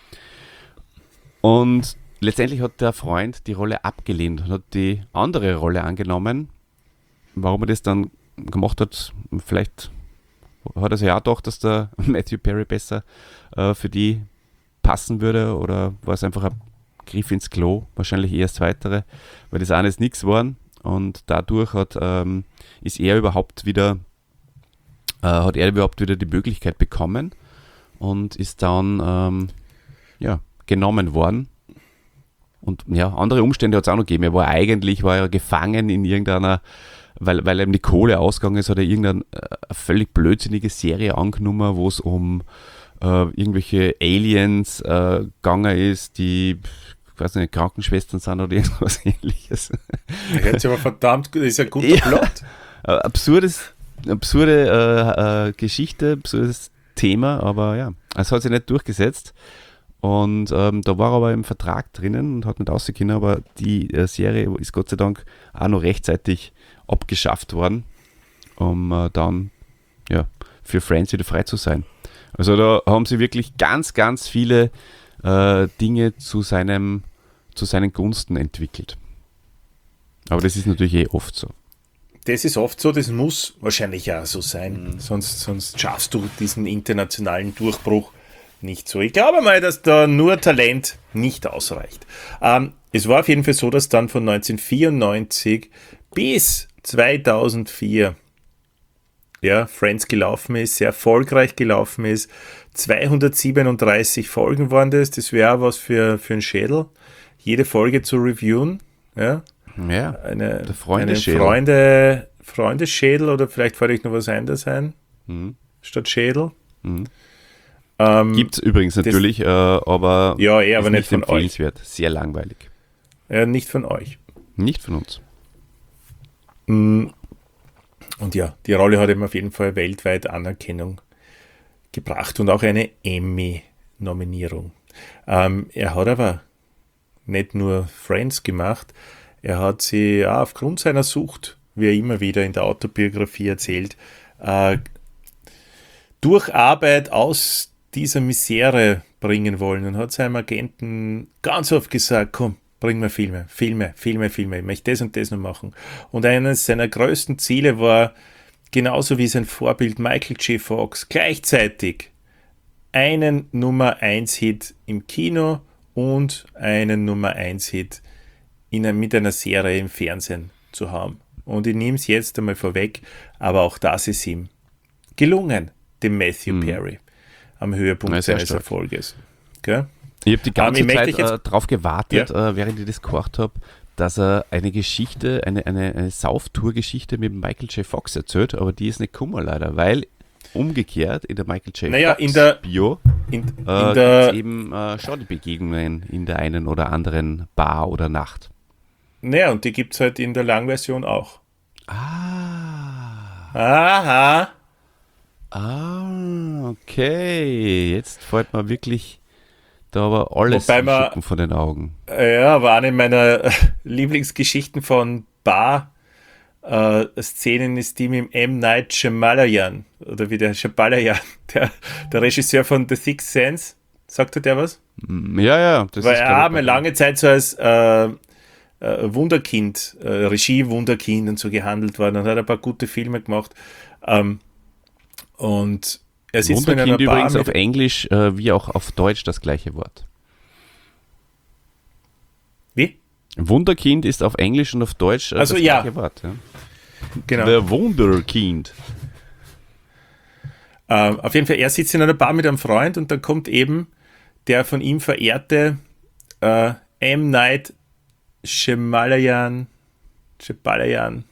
Und letztendlich hat der Freund die Rolle abgelehnt und hat die andere Rolle angenommen. Warum er das dann gemacht hat, vielleicht hat er sich auch gedacht, dass der Matthew Perry besser äh, für die passen würde, oder war es einfach ein Griff ins Klo, wahrscheinlich eher das Zweitere, weil das eine ist nichts geworden, und dadurch hat, ähm, ist er überhaupt wieder äh, hat er überhaupt wieder die Möglichkeit bekommen und ist dann ähm, ja, genommen worden. Und ja, andere Umstände hat es auch noch gegeben. Er war eigentlich war er gefangen in irgendeiner, weil, weil ihm die Kohle ausgegangen ist, hat er irgendeine äh, völlig blödsinnige Serie angenommen, wo es um äh, irgendwelche Aliens äh, gegangen ist, die, ich weiß nicht, Krankenschwestern sind oder irgendwas ähnliches. Hört sich aber verdammt gut, das ist ein guter Ja. Plot. Äh, absurdes, absurde äh, äh, Geschichte, absurdes Thema, aber ja, es hat sich nicht durchgesetzt. Und ähm, da war er aber im Vertrag drinnen und hat nicht rausgekommen, aber die äh, Serie ist Gott sei Dank auch noch rechtzeitig abgeschafft worden, um äh, dann ja, für Friends wieder frei zu sein. Also da haben sie wirklich ganz, ganz viele äh, Dinge zu seinem, zu seinen Gunsten entwickelt. Aber das ist natürlich eh oft so. Das ist oft so, das muss wahrscheinlich auch so sein. Sonst, sonst schaffst du diesen internationalen Durchbruch nicht so. Ich glaube mal, dass da nur Talent nicht ausreicht. Ähm, es war auf jeden Fall so, dass dann von neunzehnhundertvierundneunzig bis zweitausendvier ja, Friends gelaufen ist, sehr erfolgreich gelaufen ist. zweihundertsiebenunddreißig Folgen waren das. Das wäre was für, für einen Schädel, jede Folge zu reviewen. Ja. Ja, Eine, der Freundeschädel. eine Freunde, Freundeschädel, oder vielleicht fällt euch noch was anderes ein, Mhm. statt Schädel. Mhm. Ähm, Gibt es übrigens natürlich, äh, aber, Ja, eh, aber ist nicht von euch. empfehlenswert. Sehr langweilig. äh, nicht von euch. Nicht von uns. Und ja, die Rolle hat ihm auf jeden Fall weltweit Anerkennung gebracht und auch eine Emmy-Nominierung. Ähm, er hat aber nicht nur Friends gemacht, er hat sie auch aufgrund seiner Sucht, wie er immer wieder in der Autobiografie erzählt, äh, durch Arbeit aus dieser Misere bringen wollen und hat seinem Agenten ganz oft gesagt, komm, bring mir Filme, Filme, Filme, Filme, ich möchte das und das noch machen. Und eines seiner größten Ziele war, genauso wie sein Vorbild Michael J. Fox, gleichzeitig einen Nummer eins Hit im Kino und einen Nummer eins Hit in, mit einer Serie im Fernsehen zu haben. Und ich nehme es jetzt einmal vorweg, aber auch das ist ihm gelungen, dem Matthew Mhm. Perry, am Höhepunkt Ja, sehr seines stark. Erfolges. Gell? Ich habe die ganze Ähm, ich möchte Zeit dich jetzt- äh, darauf gewartet, äh, während ich das gehört habe, dass er eine Geschichte, eine, eine, eine Sauftour-Geschichte mit Michael J. Fox erzählt, aber die ist nicht gekommen leider, weil umgekehrt in der Michael J. Naja, Fox in der- Bio In, in äh, der, gibt's eben äh, schon die Begegnungen in der einen oder anderen Bar oder Nacht. naja, und die gibt es halt in der Langversion auch. Ah, Aha. ah, okay. Jetzt fällt mir wirklich da aber alles Wobei im man- Schuppen von den Augen. Ja, war eine meiner Lieblingsgeschichten von Bar-Szenen ist die mit dem M. Night Shyamalan, oder wie der Shyamalan, der, der Regisseur von The Sixth Sense. Sagt er der was? Mm, Ja, ja. Das Weil ist, er glaub ich, hat mir lange Zeit so als äh, äh, Wunderkind, äh, Regie-Wunderkind und so gehandelt worden und hat ein paar gute Filme gemacht. Ähm, und er sitzt in einer Wunderkind Bar übrigens mit, auf Englisch äh, wie auch auf Deutsch das gleiche Wort. Wie? Wunderkind ist auf Englisch und auf Deutsch äh, Also, das ja. gleiche Wort. Ja. Genau. The Wunderkind. Ähm, auf jeden Fall, er sitzt in einer Bar mit einem Freund und dann kommt eben der von ihm verehrte äh, M. Night Shyamalan. Shyamalan.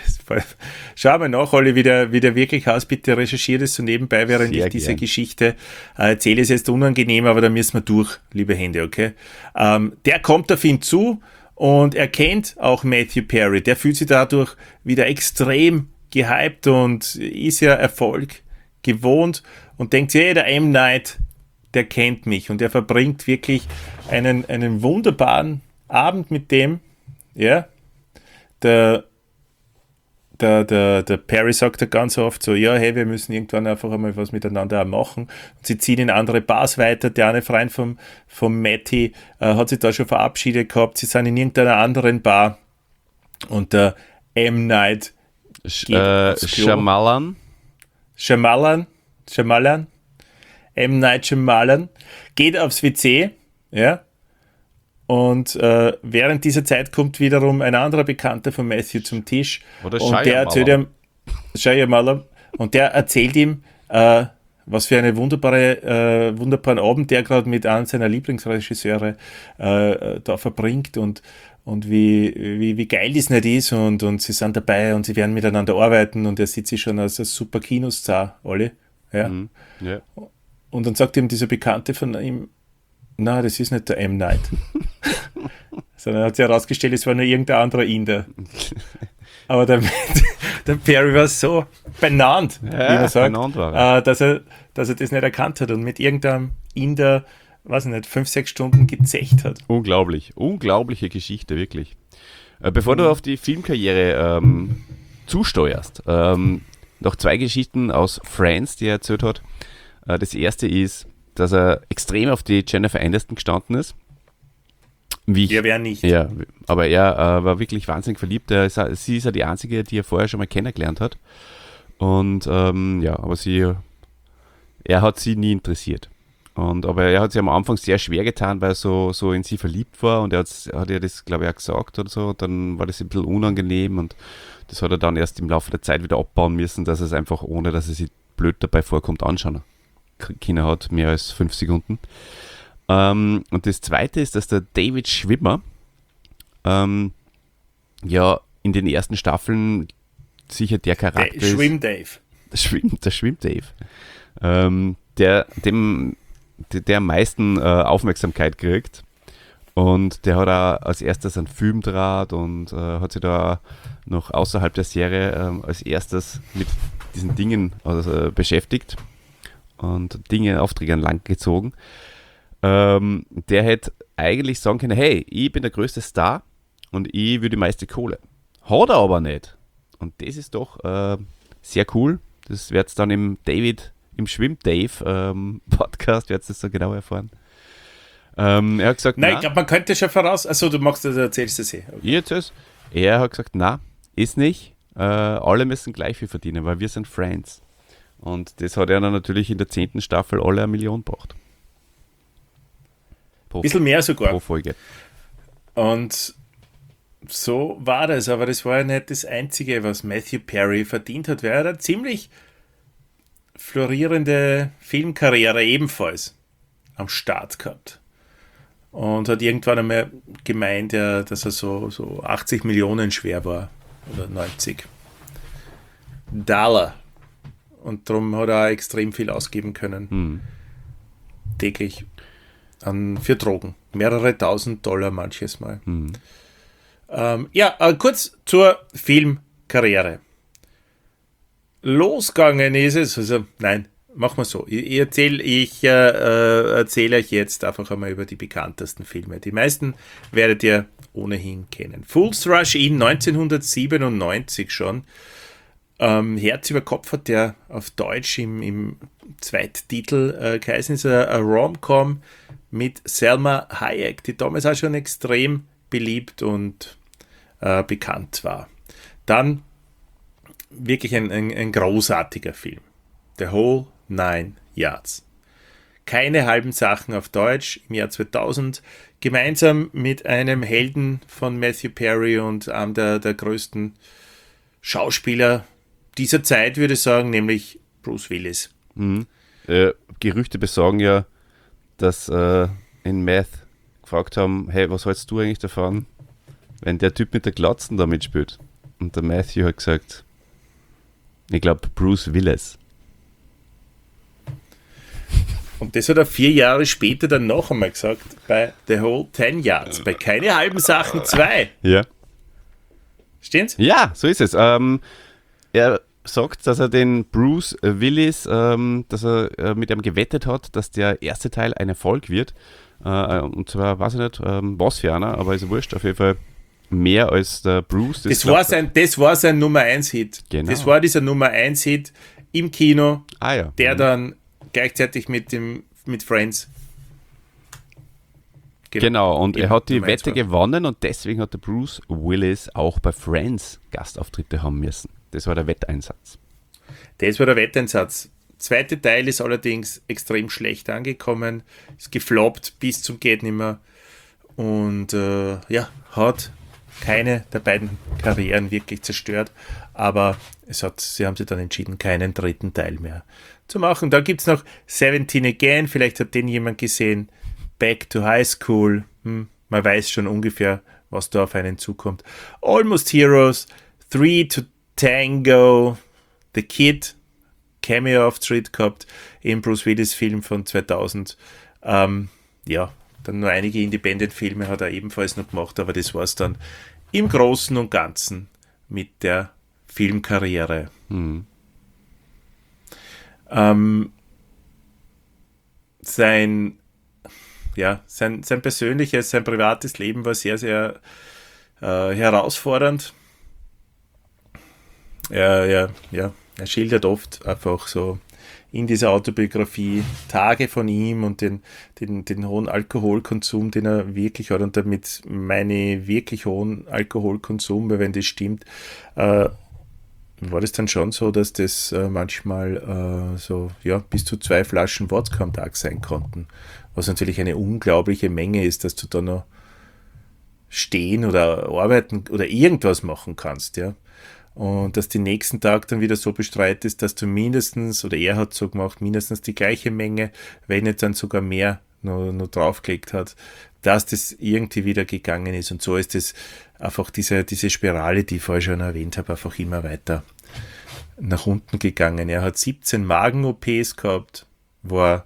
Schau mal nach, Olli, wie der, wie der wirklich aus. Bitte recherchiert es so nebenbei, während Sehr ich diese gern. Geschichte äh, erzähle. Es ist jetzt unangenehm, aber da müssen wir durch, liebe Hände, okay? Ähm, der kommt auf ihn zu und er kennt auch Matthew Perry. Der fühlt sich dadurch wieder extrem gehypt und ist ja Erfolg gewohnt und denkt sich, hey, der M. Night, der kennt mich. Und er verbringt wirklich einen, einen wunderbaren Abend mit dem. Ja, der Der, der, der Perry sagt ja ganz oft so, ja, hey, wir müssen irgendwann einfach einmal was miteinander auch machen. Und sie ziehen in andere Bars weiter. Der eine Freund vom, vom Matty äh, hat sich da schon verabschiedet gehabt. Sie sind in irgendeiner anderen Bar. Und der M. Night Sch geht äh, aufs Klo. Shyamalan. Shyamalan, Shyamalan, M. Night Shyamalan geht aufs W C, ja, und äh, während dieser Zeit kommt wiederum ein anderer Bekannter von Matthew zum Tisch Oder und der erzählt ihm, Shyamalan, und der erzählt ihm, äh, was für eine wunderbare, äh, wunderbaren Abend der gerade mit einem seiner Lieblingsregisseure äh, da verbringt und und wie, wie, wie geil das nicht ist und, und sie sind dabei und sie werden miteinander arbeiten und er sieht sich schon als ein super Kinostar, alle. Ja. Mhm. Ja. Und dann sagt ihm dieser Bekannte von ihm, na, das ist nicht der M. Night. Sondern hat sich herausgestellt, es war nur irgendein anderer Inder. Aber der, der Perry war so benannt, Ja, wie man sagt, benannt war er. äh, dass, er, dass er das nicht erkannt hat und mit irgendeinem Inder, weiß ich nicht, fünf, sechs Stunden gezecht hat. Unglaublich. Unglaubliche Geschichte, wirklich. Äh, bevor du auf die Filmkarriere ähm, zusteuerst, ähm, noch zwei Geschichten aus Friends, die er erzählt hat. Äh, das erste ist, dass er extrem auf die Jennifer Aniston gestanden ist. Wie ich, Ja, wer nicht. ja, aber er äh, war wirklich wahnsinnig verliebt. Er ist, sie ist ja die einzige, die er vorher schon mal kennengelernt hat. Und ähm, ja, aber sie, er hat sie nie interessiert. Und, aber er hat sich am Anfang sehr schwer getan, weil er so, so in sie verliebt war und er hat's- hat ihr das, glaube ich, auch gesagt oder so. Und dann war das ein bisschen unangenehm und das hat er dann erst im Laufe der Zeit wieder abbauen müssen, dass er es einfach, ohne dass er sich blöd dabei vorkommt, anschauen können hat, mehr als fünf Sekunden. Ähm, und das zweite ist, dass der David Schwimmer ähm, ja in den ersten Staffeln sicher der Charakter Der Schwimm Dave. ist. Der Schwimm, der Schwimm-Dave. Ähm, der, dem, der, der am meisten äh, Aufmerksamkeit kriegt. Und der hat auch als erstes einen Film draht und äh, hat sich da noch außerhalb der Serie ähm, als erstes mit diesen Dingen also, äh, beschäftigt und Dinge, Aufträge an Land gezogen. Ähm, der hätte eigentlich sagen können, hey, ich bin der größte Star und ich will die meiste Kohle. Hat er aber nicht. Und das ist doch äh, sehr cool. Das werdet ihr dann im David, im Schwimm-Dave ähm, Podcast, werdet ihr das so genau erfahren. Ähm, er hat gesagt, Nein, na, ich glaube, man könnte schon voraus. Achso, du machst das, erzählst das eh. ich erzähl's. Er hat gesagt, na, ist nicht. Äh, alle müssen gleich viel verdienen, weil wir sind Friends. Und das hat er dann natürlich in der zehnten Staffel alle eine Million gebracht. Pro, Ein bisschen mehr sogar. pro Folge. Und so war das, aber das war ja nicht das Einzige, was Matthew Perry verdient hat. Er hat eine ziemlich florierende Filmkarriere ebenfalls am Start gehabt. Und hat irgendwann einmal gemeint, ja, dass er so, so achtzig Millionen schwer war. Oder neunzig Dollar. Und darum hat er auch extrem viel ausgeben können. Hm. Täglich. An, für Drogen. Mehrere tausend Dollar manches Mal. Hm. Ähm, ja, äh, kurz zur Filmkarriere. Losgegangen ist es, also nein, machen wir so. Ich, ich erzähle ich, äh, äh, erzähl euch jetzt einfach einmal über die bekanntesten Filme. Die meisten werdet ihr ohnehin kennen. Fools Rush In, neunzehnhundertsiebenundneunzig schon. Ähm, Herz über Kopf hat der auf Deutsch im, im Zweittitel äh, geheißen, ist ein, ein Rom-Com mit Selma Hayek, die damals auch schon extrem beliebt und äh, bekannt war. Dann wirklich ein, ein, ein großartiger Film. The Whole Nine Yards. Keine halben Sachen auf Deutsch im Jahr zweitausend. Gemeinsam mit einem Helden von Matthew Perry und einem der, der größten Schauspieler dieser Zeit, würde ich sagen, nämlich Bruce Willis. Mhm. Äh, Gerüchte besagen ja, dass äh, in Meth gefragt haben, hey, was hältst du eigentlich davon, wenn der Typ mit der Glatzen da mitspielt? Und der Matthew hat gesagt, ich glaube Bruce Willis. Und das hat er vier Jahre später dann noch einmal gesagt, bei The Whole Ten Yards, bei Keine halben Sachen zwei. Ja. Stimmt's? Ja, so ist es. Ähm, er sagt, dass er den Bruce Willis, ähm, dass er äh, mit ihm gewettet hat, dass der erste Teil ein Erfolg wird. Äh, und zwar, weiß ich nicht, ähm, was für einer, aber ist wurscht, auf jeden Fall mehr als der Bruce. Das, das, war, sein, das war sein Nummer eins Hit. Genau. Das war dieser Nummer eins Hit im Kino, ah, ja. der mhm. dann gleichzeitig mit dem mit Friends. Genau, genau. Und er hat die Nummer eins Wette war. gewonnen und deswegen hat der Bruce Willis auch bei Friends Gastauftritte haben müssen. Das war der Wetteinsatz. Das war der Wetteinsatz. Zweite Teil ist allerdings extrem schlecht angekommen, ist gefloppt bis zum geht nimmer und äh, ja, hat keine der beiden Karrieren wirklich zerstört, aber es hat, sie haben sich dann entschieden, keinen dritten Teil mehr zu machen. Dann gibt es noch Seventeen Again, vielleicht hat den jemand gesehen, Back to High School, hm, man weiß schon ungefähr, was da auf einen zukommt. Almost Heroes, Three to Tango, The Kid, Cameo-Auftritt gehabt im Bruce Willis Film von zweitausend. Ähm, ja, dann nur einige Independent-Filme hat er ebenfalls noch gemacht, aber das war es dann im Großen und Ganzen mit der Filmkarriere. Mhm. Ähm, sein, ja, sein, sein persönliches, sein privates Leben war sehr, sehr äh, herausfordernd. Er, er, ja, er schildert oft einfach so in dieser Autobiografie Tage von ihm und den, den, den hohen Alkoholkonsum, den er wirklich hat. Und damit meine wirklich hohen Alkoholkonsum, weil wenn das stimmt, äh, war das dann schon so, dass das äh, manchmal äh, so ja, bis zu zwei Flaschen Wodka am Tag sein konnten. Was natürlich eine unglaubliche Menge ist, dass du da noch stehen oder arbeiten oder irgendwas machen kannst, ja. Und dass den nächsten Tag dann wieder so bestreitest, dass du mindestens, oder er hat so gemacht, mindestens die gleiche Menge, wenn nicht dann sogar mehr noch, noch draufgelegt hat, dass das irgendwie wieder gegangen ist. Und so ist es einfach diese, diese Spirale, die ich vorher schon erwähnt habe, einfach immer weiter nach unten gegangen. Er hat siebzehn Magen-O Ps gehabt, war,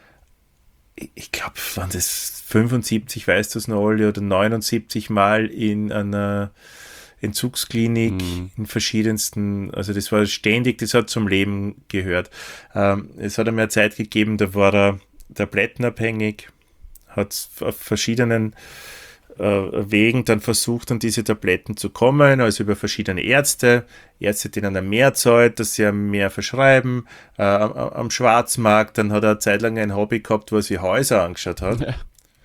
ich glaube, waren das fünfundsiebzig, weißt du es noch alle, oder neunundsiebzig Mal in einer Entzugsklinik, mhm. in verschiedensten, also das war ständig, das hat zum Leben gehört. Ähm, es hat ihm eine Zeit gegeben, da war er tablettenabhängig, hat auf verschiedenen äh, Wegen dann versucht, an diese Tabletten zu kommen, also über verschiedene Ärzte, Ärzte, denen er mehr zahlt, dass sie ihm mehr verschreiben, äh, am, am Schwarzmarkt, dann hat er eine Zeit lang ein Hobby gehabt, wo er sich Häuser angeschaut hat, ja.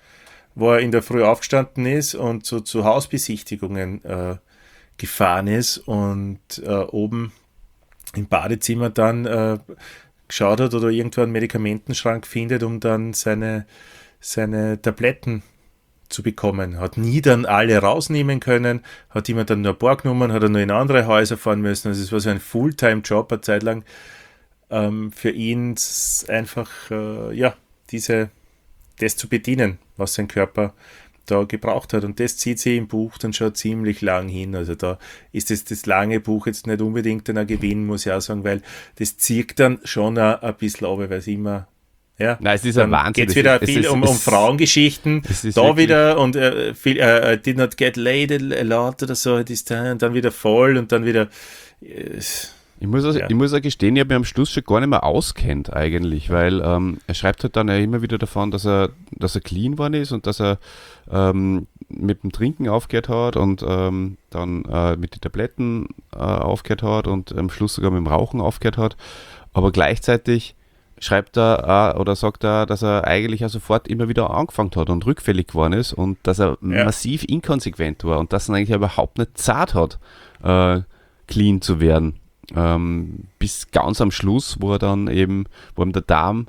Wo er in der Früh aufgestanden ist und so zu Hausbesichtigungen äh, gefahren ist und äh, oben im Badezimmer dann äh, geschaut hat oder irgendwo einen Medikamentenschrank findet, um dann seine, seine Tabletten zu bekommen. Hat nie dann alle rausnehmen können, hat immer dann nur ein paar genommen, hat er nur in andere Häuser fahren müssen. Also es war so ein Fulltime-Job eine Zeit lang ähm, für ihn einfach äh, ja, diese, das zu bedienen, was sein Körper da gebraucht hat. Und das zieht sich im Buch dann schon ziemlich lang hin. Also da ist das, das lange Buch jetzt nicht unbedingt ein Gewinn, muss ich auch sagen, weil das zieht dann schon ein, ein bisschen ab, weil es immer, ja, nein, es ist ein Wahnsinn. Geht es wieder ist, viel ist, um, um Frauengeschichten, da wieder und äh, viel, uh, did not get laid a lot oder so, this time, und dann wieder voll und dann wieder äh, Ich muss, also, ja. ich muss auch gestehen, ich habe mich am Schluss schon gar nicht mehr auskennt eigentlich, weil ähm, er schreibt halt dann ja immer wieder davon, dass er, dass er clean geworden ist und dass er ähm, mit dem Trinken aufgehört hat und ähm, dann äh, mit den Tabletten äh, aufgehört hat und am Schluss sogar mit dem Rauchen aufgehört hat. Aber gleichzeitig schreibt er äh, oder sagt er, dass er eigentlich auch sofort immer wieder angefangen hat und rückfällig geworden ist und dass er ja. massiv inkonsequent war und dass er eigentlich überhaupt nicht Zeit hat, äh, clean zu werden. Ähm, bis ganz am Schluss, wo er dann eben, wo ihm der Darm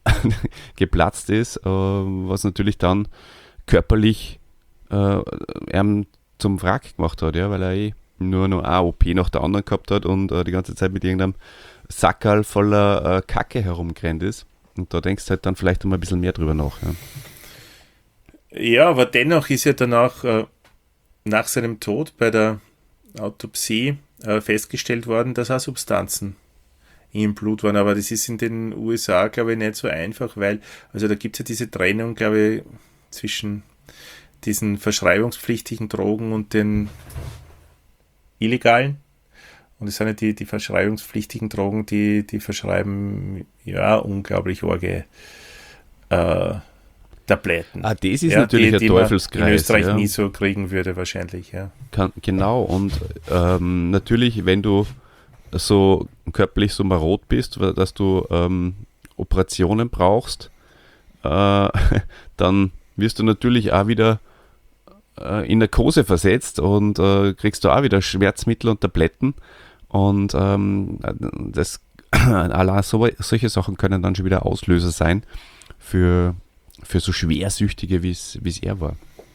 geplatzt ist, äh, was natürlich dann körperlich äh, ihm zum Wrack gemacht hat, ja, weil er eh nur noch eine O P nach der anderen gehabt hat und äh, die ganze Zeit mit irgendeinem Sackerl voller äh, Kacke herumgerannt ist. Und da denkst du halt dann vielleicht mal ein bisschen mehr drüber nach. Ja, Ja, aber dennoch ist ja danach äh, nach seinem Tod bei der Autopsie äh, festgestellt worden, dass auch Substanzen im Blut waren. Aber das ist in den U S A, glaube ich, nicht so einfach, weil, also da gibt es ja diese Trennung, glaube ich, zwischen diesen verschreibungspflichtigen Drogen und den illegalen. Und es sind ja die, die verschreibungspflichtigen Drogen, die, die verschreiben ja unglaublich arge äh, Tabletten. Ah, das ist ja, natürlich die, ein die man Teufelskreis. in Österreich ja. nie so kriegen würde wahrscheinlich, ja. Kann, genau, und ähm, natürlich, wenn du so körperlich so marot bist, weil- dass du ähm, Operationen brauchst, äh, dann wirst du natürlich auch wieder äh, in Narkose versetzt und äh, kriegst du auch wieder Schmerzmittel und Tabletten und ähm, das, allein so, solche Sachen können dann schon wieder Auslöser sein für, für so Schwersüchtige, wie es er war.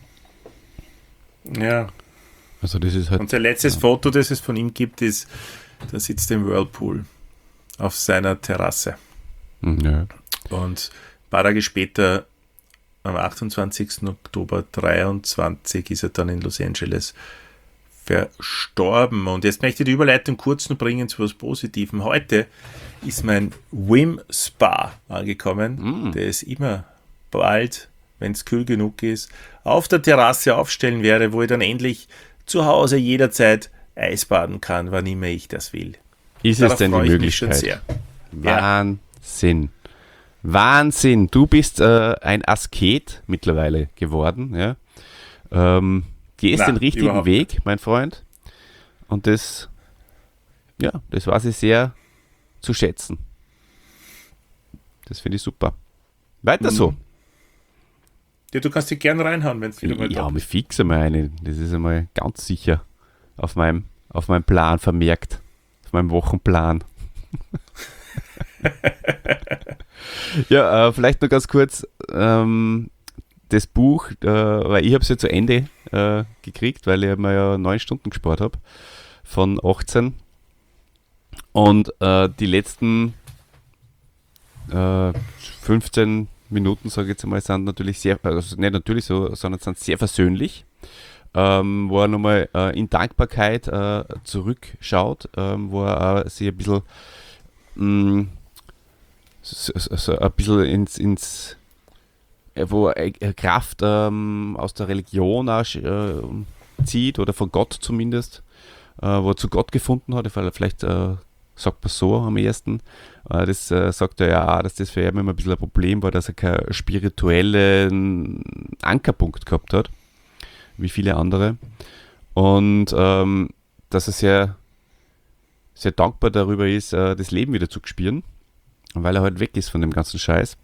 Ja. Also das ist halt... Und sein letztes ja. Foto, das es von ihm gibt, ist, da sitzt er im Whirlpool auf seiner Terrasse. Ja. Und ein paar Tage später, am achtundzwanzigsten Oktober dreiundzwanzig, ist er dann in Los Angeles verstorben. Und jetzt möchte ich die Überleitung kurz noch bringen zu was Positivem. Heute ist mein Wim Spa angekommen, Mm. der ist immer bald, wenn es kühl genug ist, auf der Terrasse aufstellen werde, wo ich dann endlich zu Hause jederzeit Eisbaden kann, wann immer ich das will. Ist Darauf es denn die freue ich mich schon Möglichkeit? sehr. Wahnsinn. Wahnsinn. Du bist äh, ein Asket mittlerweile geworden. Ja? Ähm, gehst Na, den richtigen überhaupt Weg, mein Freund. Und das, ja, das weiß ich sehr zu schätzen. Das finde ich super. Weiter so. Mhm. Ja, du kannst dich gern reinhauen, wenn es wieder mal Ja, da mir fix einmal eine. Das ist einmal ganz sicher auf meinem, auf meinem Plan vermerkt. Auf meinem Wochenplan. Ja, äh, vielleicht noch ganz kurz ähm, das Buch, äh, weil ich habe es ja zu Ende äh, gekriegt, weil ich mir ja neun Stunden gespart habe von achtzehn und äh, die letzten äh, fünfzehn Minuten, sage ich jetzt mal, sind natürlich sehr, also nicht natürlich so, sondern sind sehr versöhnlich, ähm, wo er nochmal äh, in Dankbarkeit äh, zurückschaut, ähm, wo er äh, sich ein bisschen mh, so, so, so ein bisschen ins, ins äh, wo er äh, Kraft ähm, aus der Religion auch, äh, zieht oder von Gott zumindest, äh, wo er zu Gott gefunden hat, vielleicht äh, sagt man so am ersten. Äh, das äh, sagt er ja auch, dass das für ihn immer ein bisschen ein Problem war, dass er keinen spirituellen Ankerpunkt gehabt hat, wie viele andere. Und ähm, dass er sehr, sehr dankbar darüber ist, äh, das Leben wieder zu spüren, weil er halt weg ist von dem ganzen Scheiß.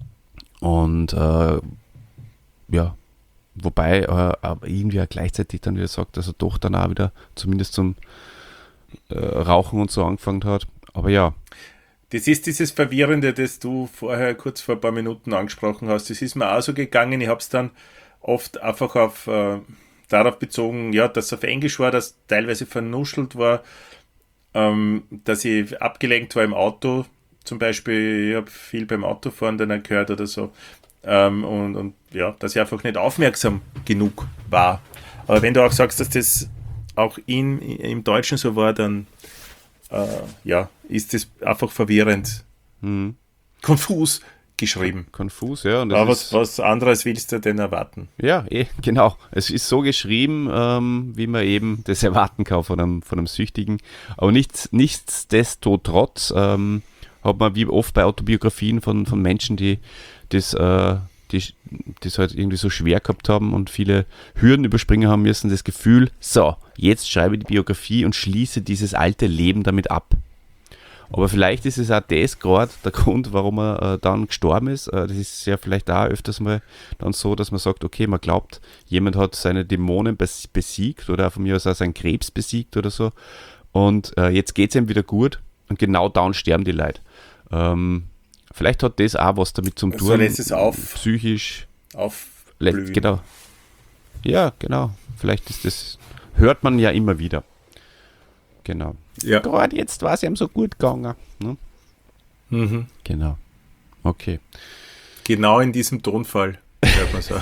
Und äh, ja, wobei äh, aber irgendwie auch gleichzeitig dann wieder sagt, dass er doch dann auch wieder zumindest zum äh, Rauchen und so angefangen hat. Aber ja. Das ist dieses Verwirrende, das du vorher kurz vor ein paar Minuten angesprochen hast. Das ist mir auch so gegangen. Ich habe es dann oft einfach auf, äh, darauf bezogen, ja, dass es auf Englisch war, dass teilweise vernuschelt war, ähm, dass ich abgelenkt war im Auto. Zum Beispiel, ich habe viel beim Autofahren dann gehört oder so. Ähm, und, und ja, dass ich einfach nicht aufmerksam genug war. Aber wenn du auch sagst, dass das auch in, im Deutschen so war, dann äh, ja, ist das einfach verwirrend. Hm. Konfus geschrieben. Konfus, ja. Und das Aber ist, was, was anderes willst du denn erwarten? ja, eh, genau. Es ist so geschrieben, ähm, wie man eben das erwarten kann von einem, von einem Süchtigen. Aber nichts, nichtsdestotrotz ähm, hat man wie oft bei Autobiografien von, von Menschen, die das, äh, die das halt irgendwie so schwer gehabt haben und viele Hürden überspringen haben müssen, das Gefühl, so, jetzt schreibe ich die Biografie und schließe dieses alte Leben damit ab. Aber vielleicht ist es auch das gerade der Grund, warum er äh, dann gestorben ist. Äh, das ist ja vielleicht auch öfters mal dann so, dass man sagt, okay, man glaubt, jemand hat seine Dämonen bes- besiegt oder von mir aus auch seinen Krebs besiegt oder so. Und äh, jetzt geht es ihm wieder gut und genau dann sterben die Leute. Ähm, vielleicht hat das auch was damit zum So tun. lässt es auf, Psychisch. aufblühen. Let, genau. Ja, genau. Vielleicht ist das, hört man ja immer wieder. Genau. Ja. Gerade jetzt war es ihm so gut gegangen. Ne? Mhm. Genau. Okay. Genau in diesem Tonfall, hört man so.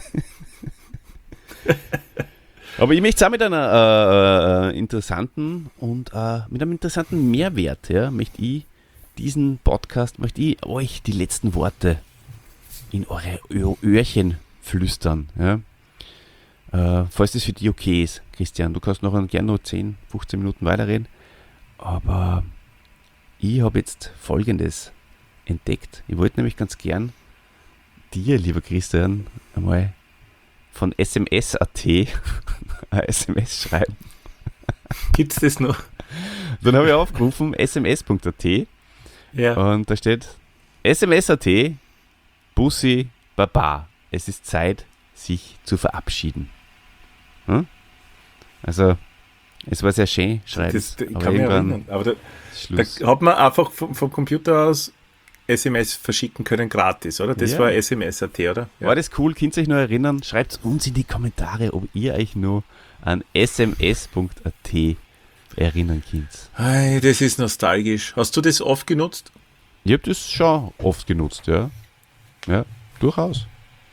Aber ich möchte es auch mit einer äh, äh, interessanten und äh, mit einem interessanten Mehrwert, ja, möchte ich diesen Podcast, möchte ich euch die letzten Worte in eure Ö- Öhrchen flüstern. Ja. Äh, falls das für dich okay ist, Christian, du kannst noch gerne noch zehn, fünfzehn Minuten weiterreden, aber ich habe jetzt Folgendes entdeckt. Ich wollte nämlich ganz gern dir, lieber Christian, einmal von S M S Punkt A T eine S M S schreiben. Gibt es das noch? Dann habe ich aufgerufen S M S Punkt A T Ja. und da steht S M S Punkt A T, Bussi, Baba. Es ist Zeit, sich zu verabschieden. Hm? Also, es war sehr schön, schreiben. Das, ich aber kann mich irgendwann erinnern. Aber da, ist Schluss. da hat man einfach vom, vom Computer aus S M S verschicken können gratis, oder? Das Ja. war S M S Punkt A T, oder? Ja. War das cool? Könnt ihr euch noch erinnern? Schreibt uns in die Kommentare, ob ihr euch noch an S M S Punkt A T erinnern könnt. Ei, das ist nostalgisch. Hast du das oft genutzt? Ich habe das schon oft genutzt, ja. Ja, durchaus.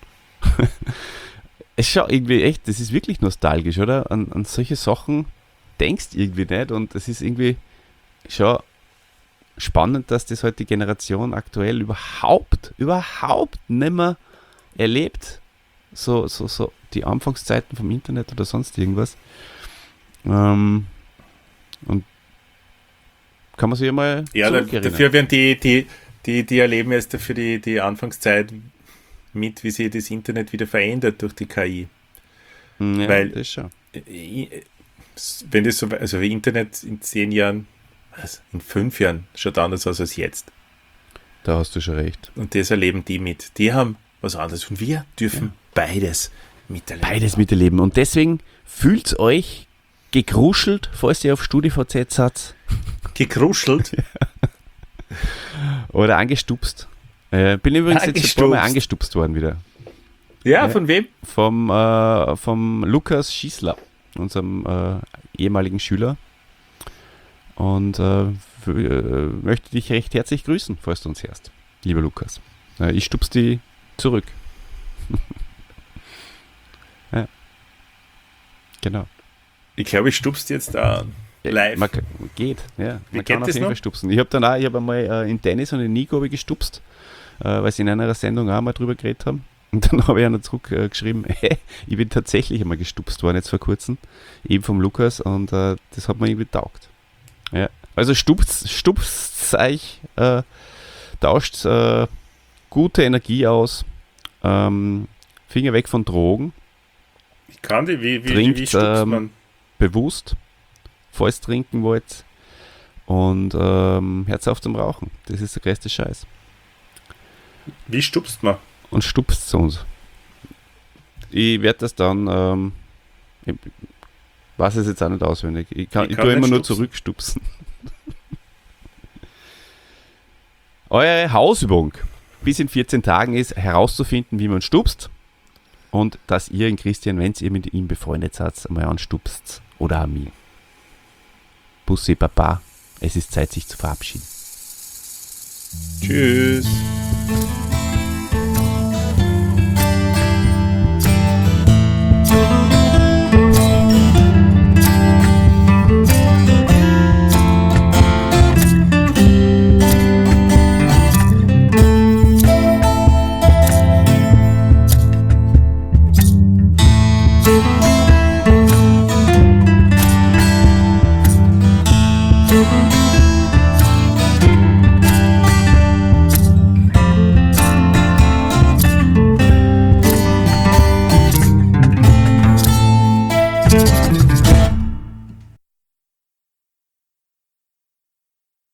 Es ist schon irgendwie echt, das ist wirklich nostalgisch, oder? An, an solche Sachen denkst du irgendwie nicht und es ist irgendwie schon spannend, dass das heute die Generation aktuell überhaupt, überhaupt nicht mehr erlebt. So, so, so die Anfangszeiten vom Internet oder sonst irgendwas. Ähm, und kann man sich ja mal Ja, da, zurückerinnern. dafür werden die, die, die, die erleben jetzt dafür die, die Anfangszeit mit, wie sich das Internet wieder verändert durch die K I. Hm, ja, weil- das schon. Wenn das so, also wie Internet in zehn Jahren, was, in fünf Jahren schaut anders aus als jetzt. Da hast du schon recht. Und das erleben die mit. Die haben was anderes und wir dürfen beides miterleben. Beides miterleben. Und deswegen fühlt euch gegruschelt, falls ihr auf StudiVZ seid, Gekruschelt. oder angestupst. Äh, bin übrigens jetzt schon ein paar Mal Angestupst. angestupst worden wieder. Ja, Ja. von wem? Vom, äh, vom Lukas Schießler, unserem äh, ehemaligen Schüler. Und äh, f- äh, möchte dich recht herzlich grüßen, falls du uns hörst, lieber Lukas. Äh, ich stups die zurück. Ja. Genau. Ich glaube, ich stupst jetzt da live. Man, kann- geht, ja. Wie Man geht kann auf das jeden noch? Fall stupsen. Ich habe dann auch, ich habe einmal äh, in Dennis und in Nico habe ich gestupst, äh, weil sie in einer Sendung auch mal drüber geredet haben. Und dann habe ich einer zurückgeschrieben, äh, geschrieben, hey, ich bin tatsächlich einmal gestupst worden jetzt vor kurzem, eben vom Lukas, und äh, das hat mir irgendwie taugt. Ja. Also stupst, stupst euch, äh, tauscht äh, gute Energie aus, ähm, Finger weg von Drogen, Ich kann die, wie, wie, Trinkt, wie stupst ähm, man? bewusst, falls trinken wollt, und ähm, Herz auf zum Rauchen. Das ist der größte Scheiß. Wie stupst man? Und stupst zu uns. Ich werde das dann, ähm, ich weiß es jetzt auch nicht auswendig. Ich, kann, Ich ich, kann tue nicht immer nur stupsen. zurückstupsen. Eure Hausübung bis in vierzehn Tagen ist, herauszufinden, wie man stupst, und dass ihr in Christian, wenn ihr mit ihm befreundet seid, einmal anstupst oder an mich. Bussi Papa, es ist Zeit, sich zu verabschieden. Tschüss. Thank you.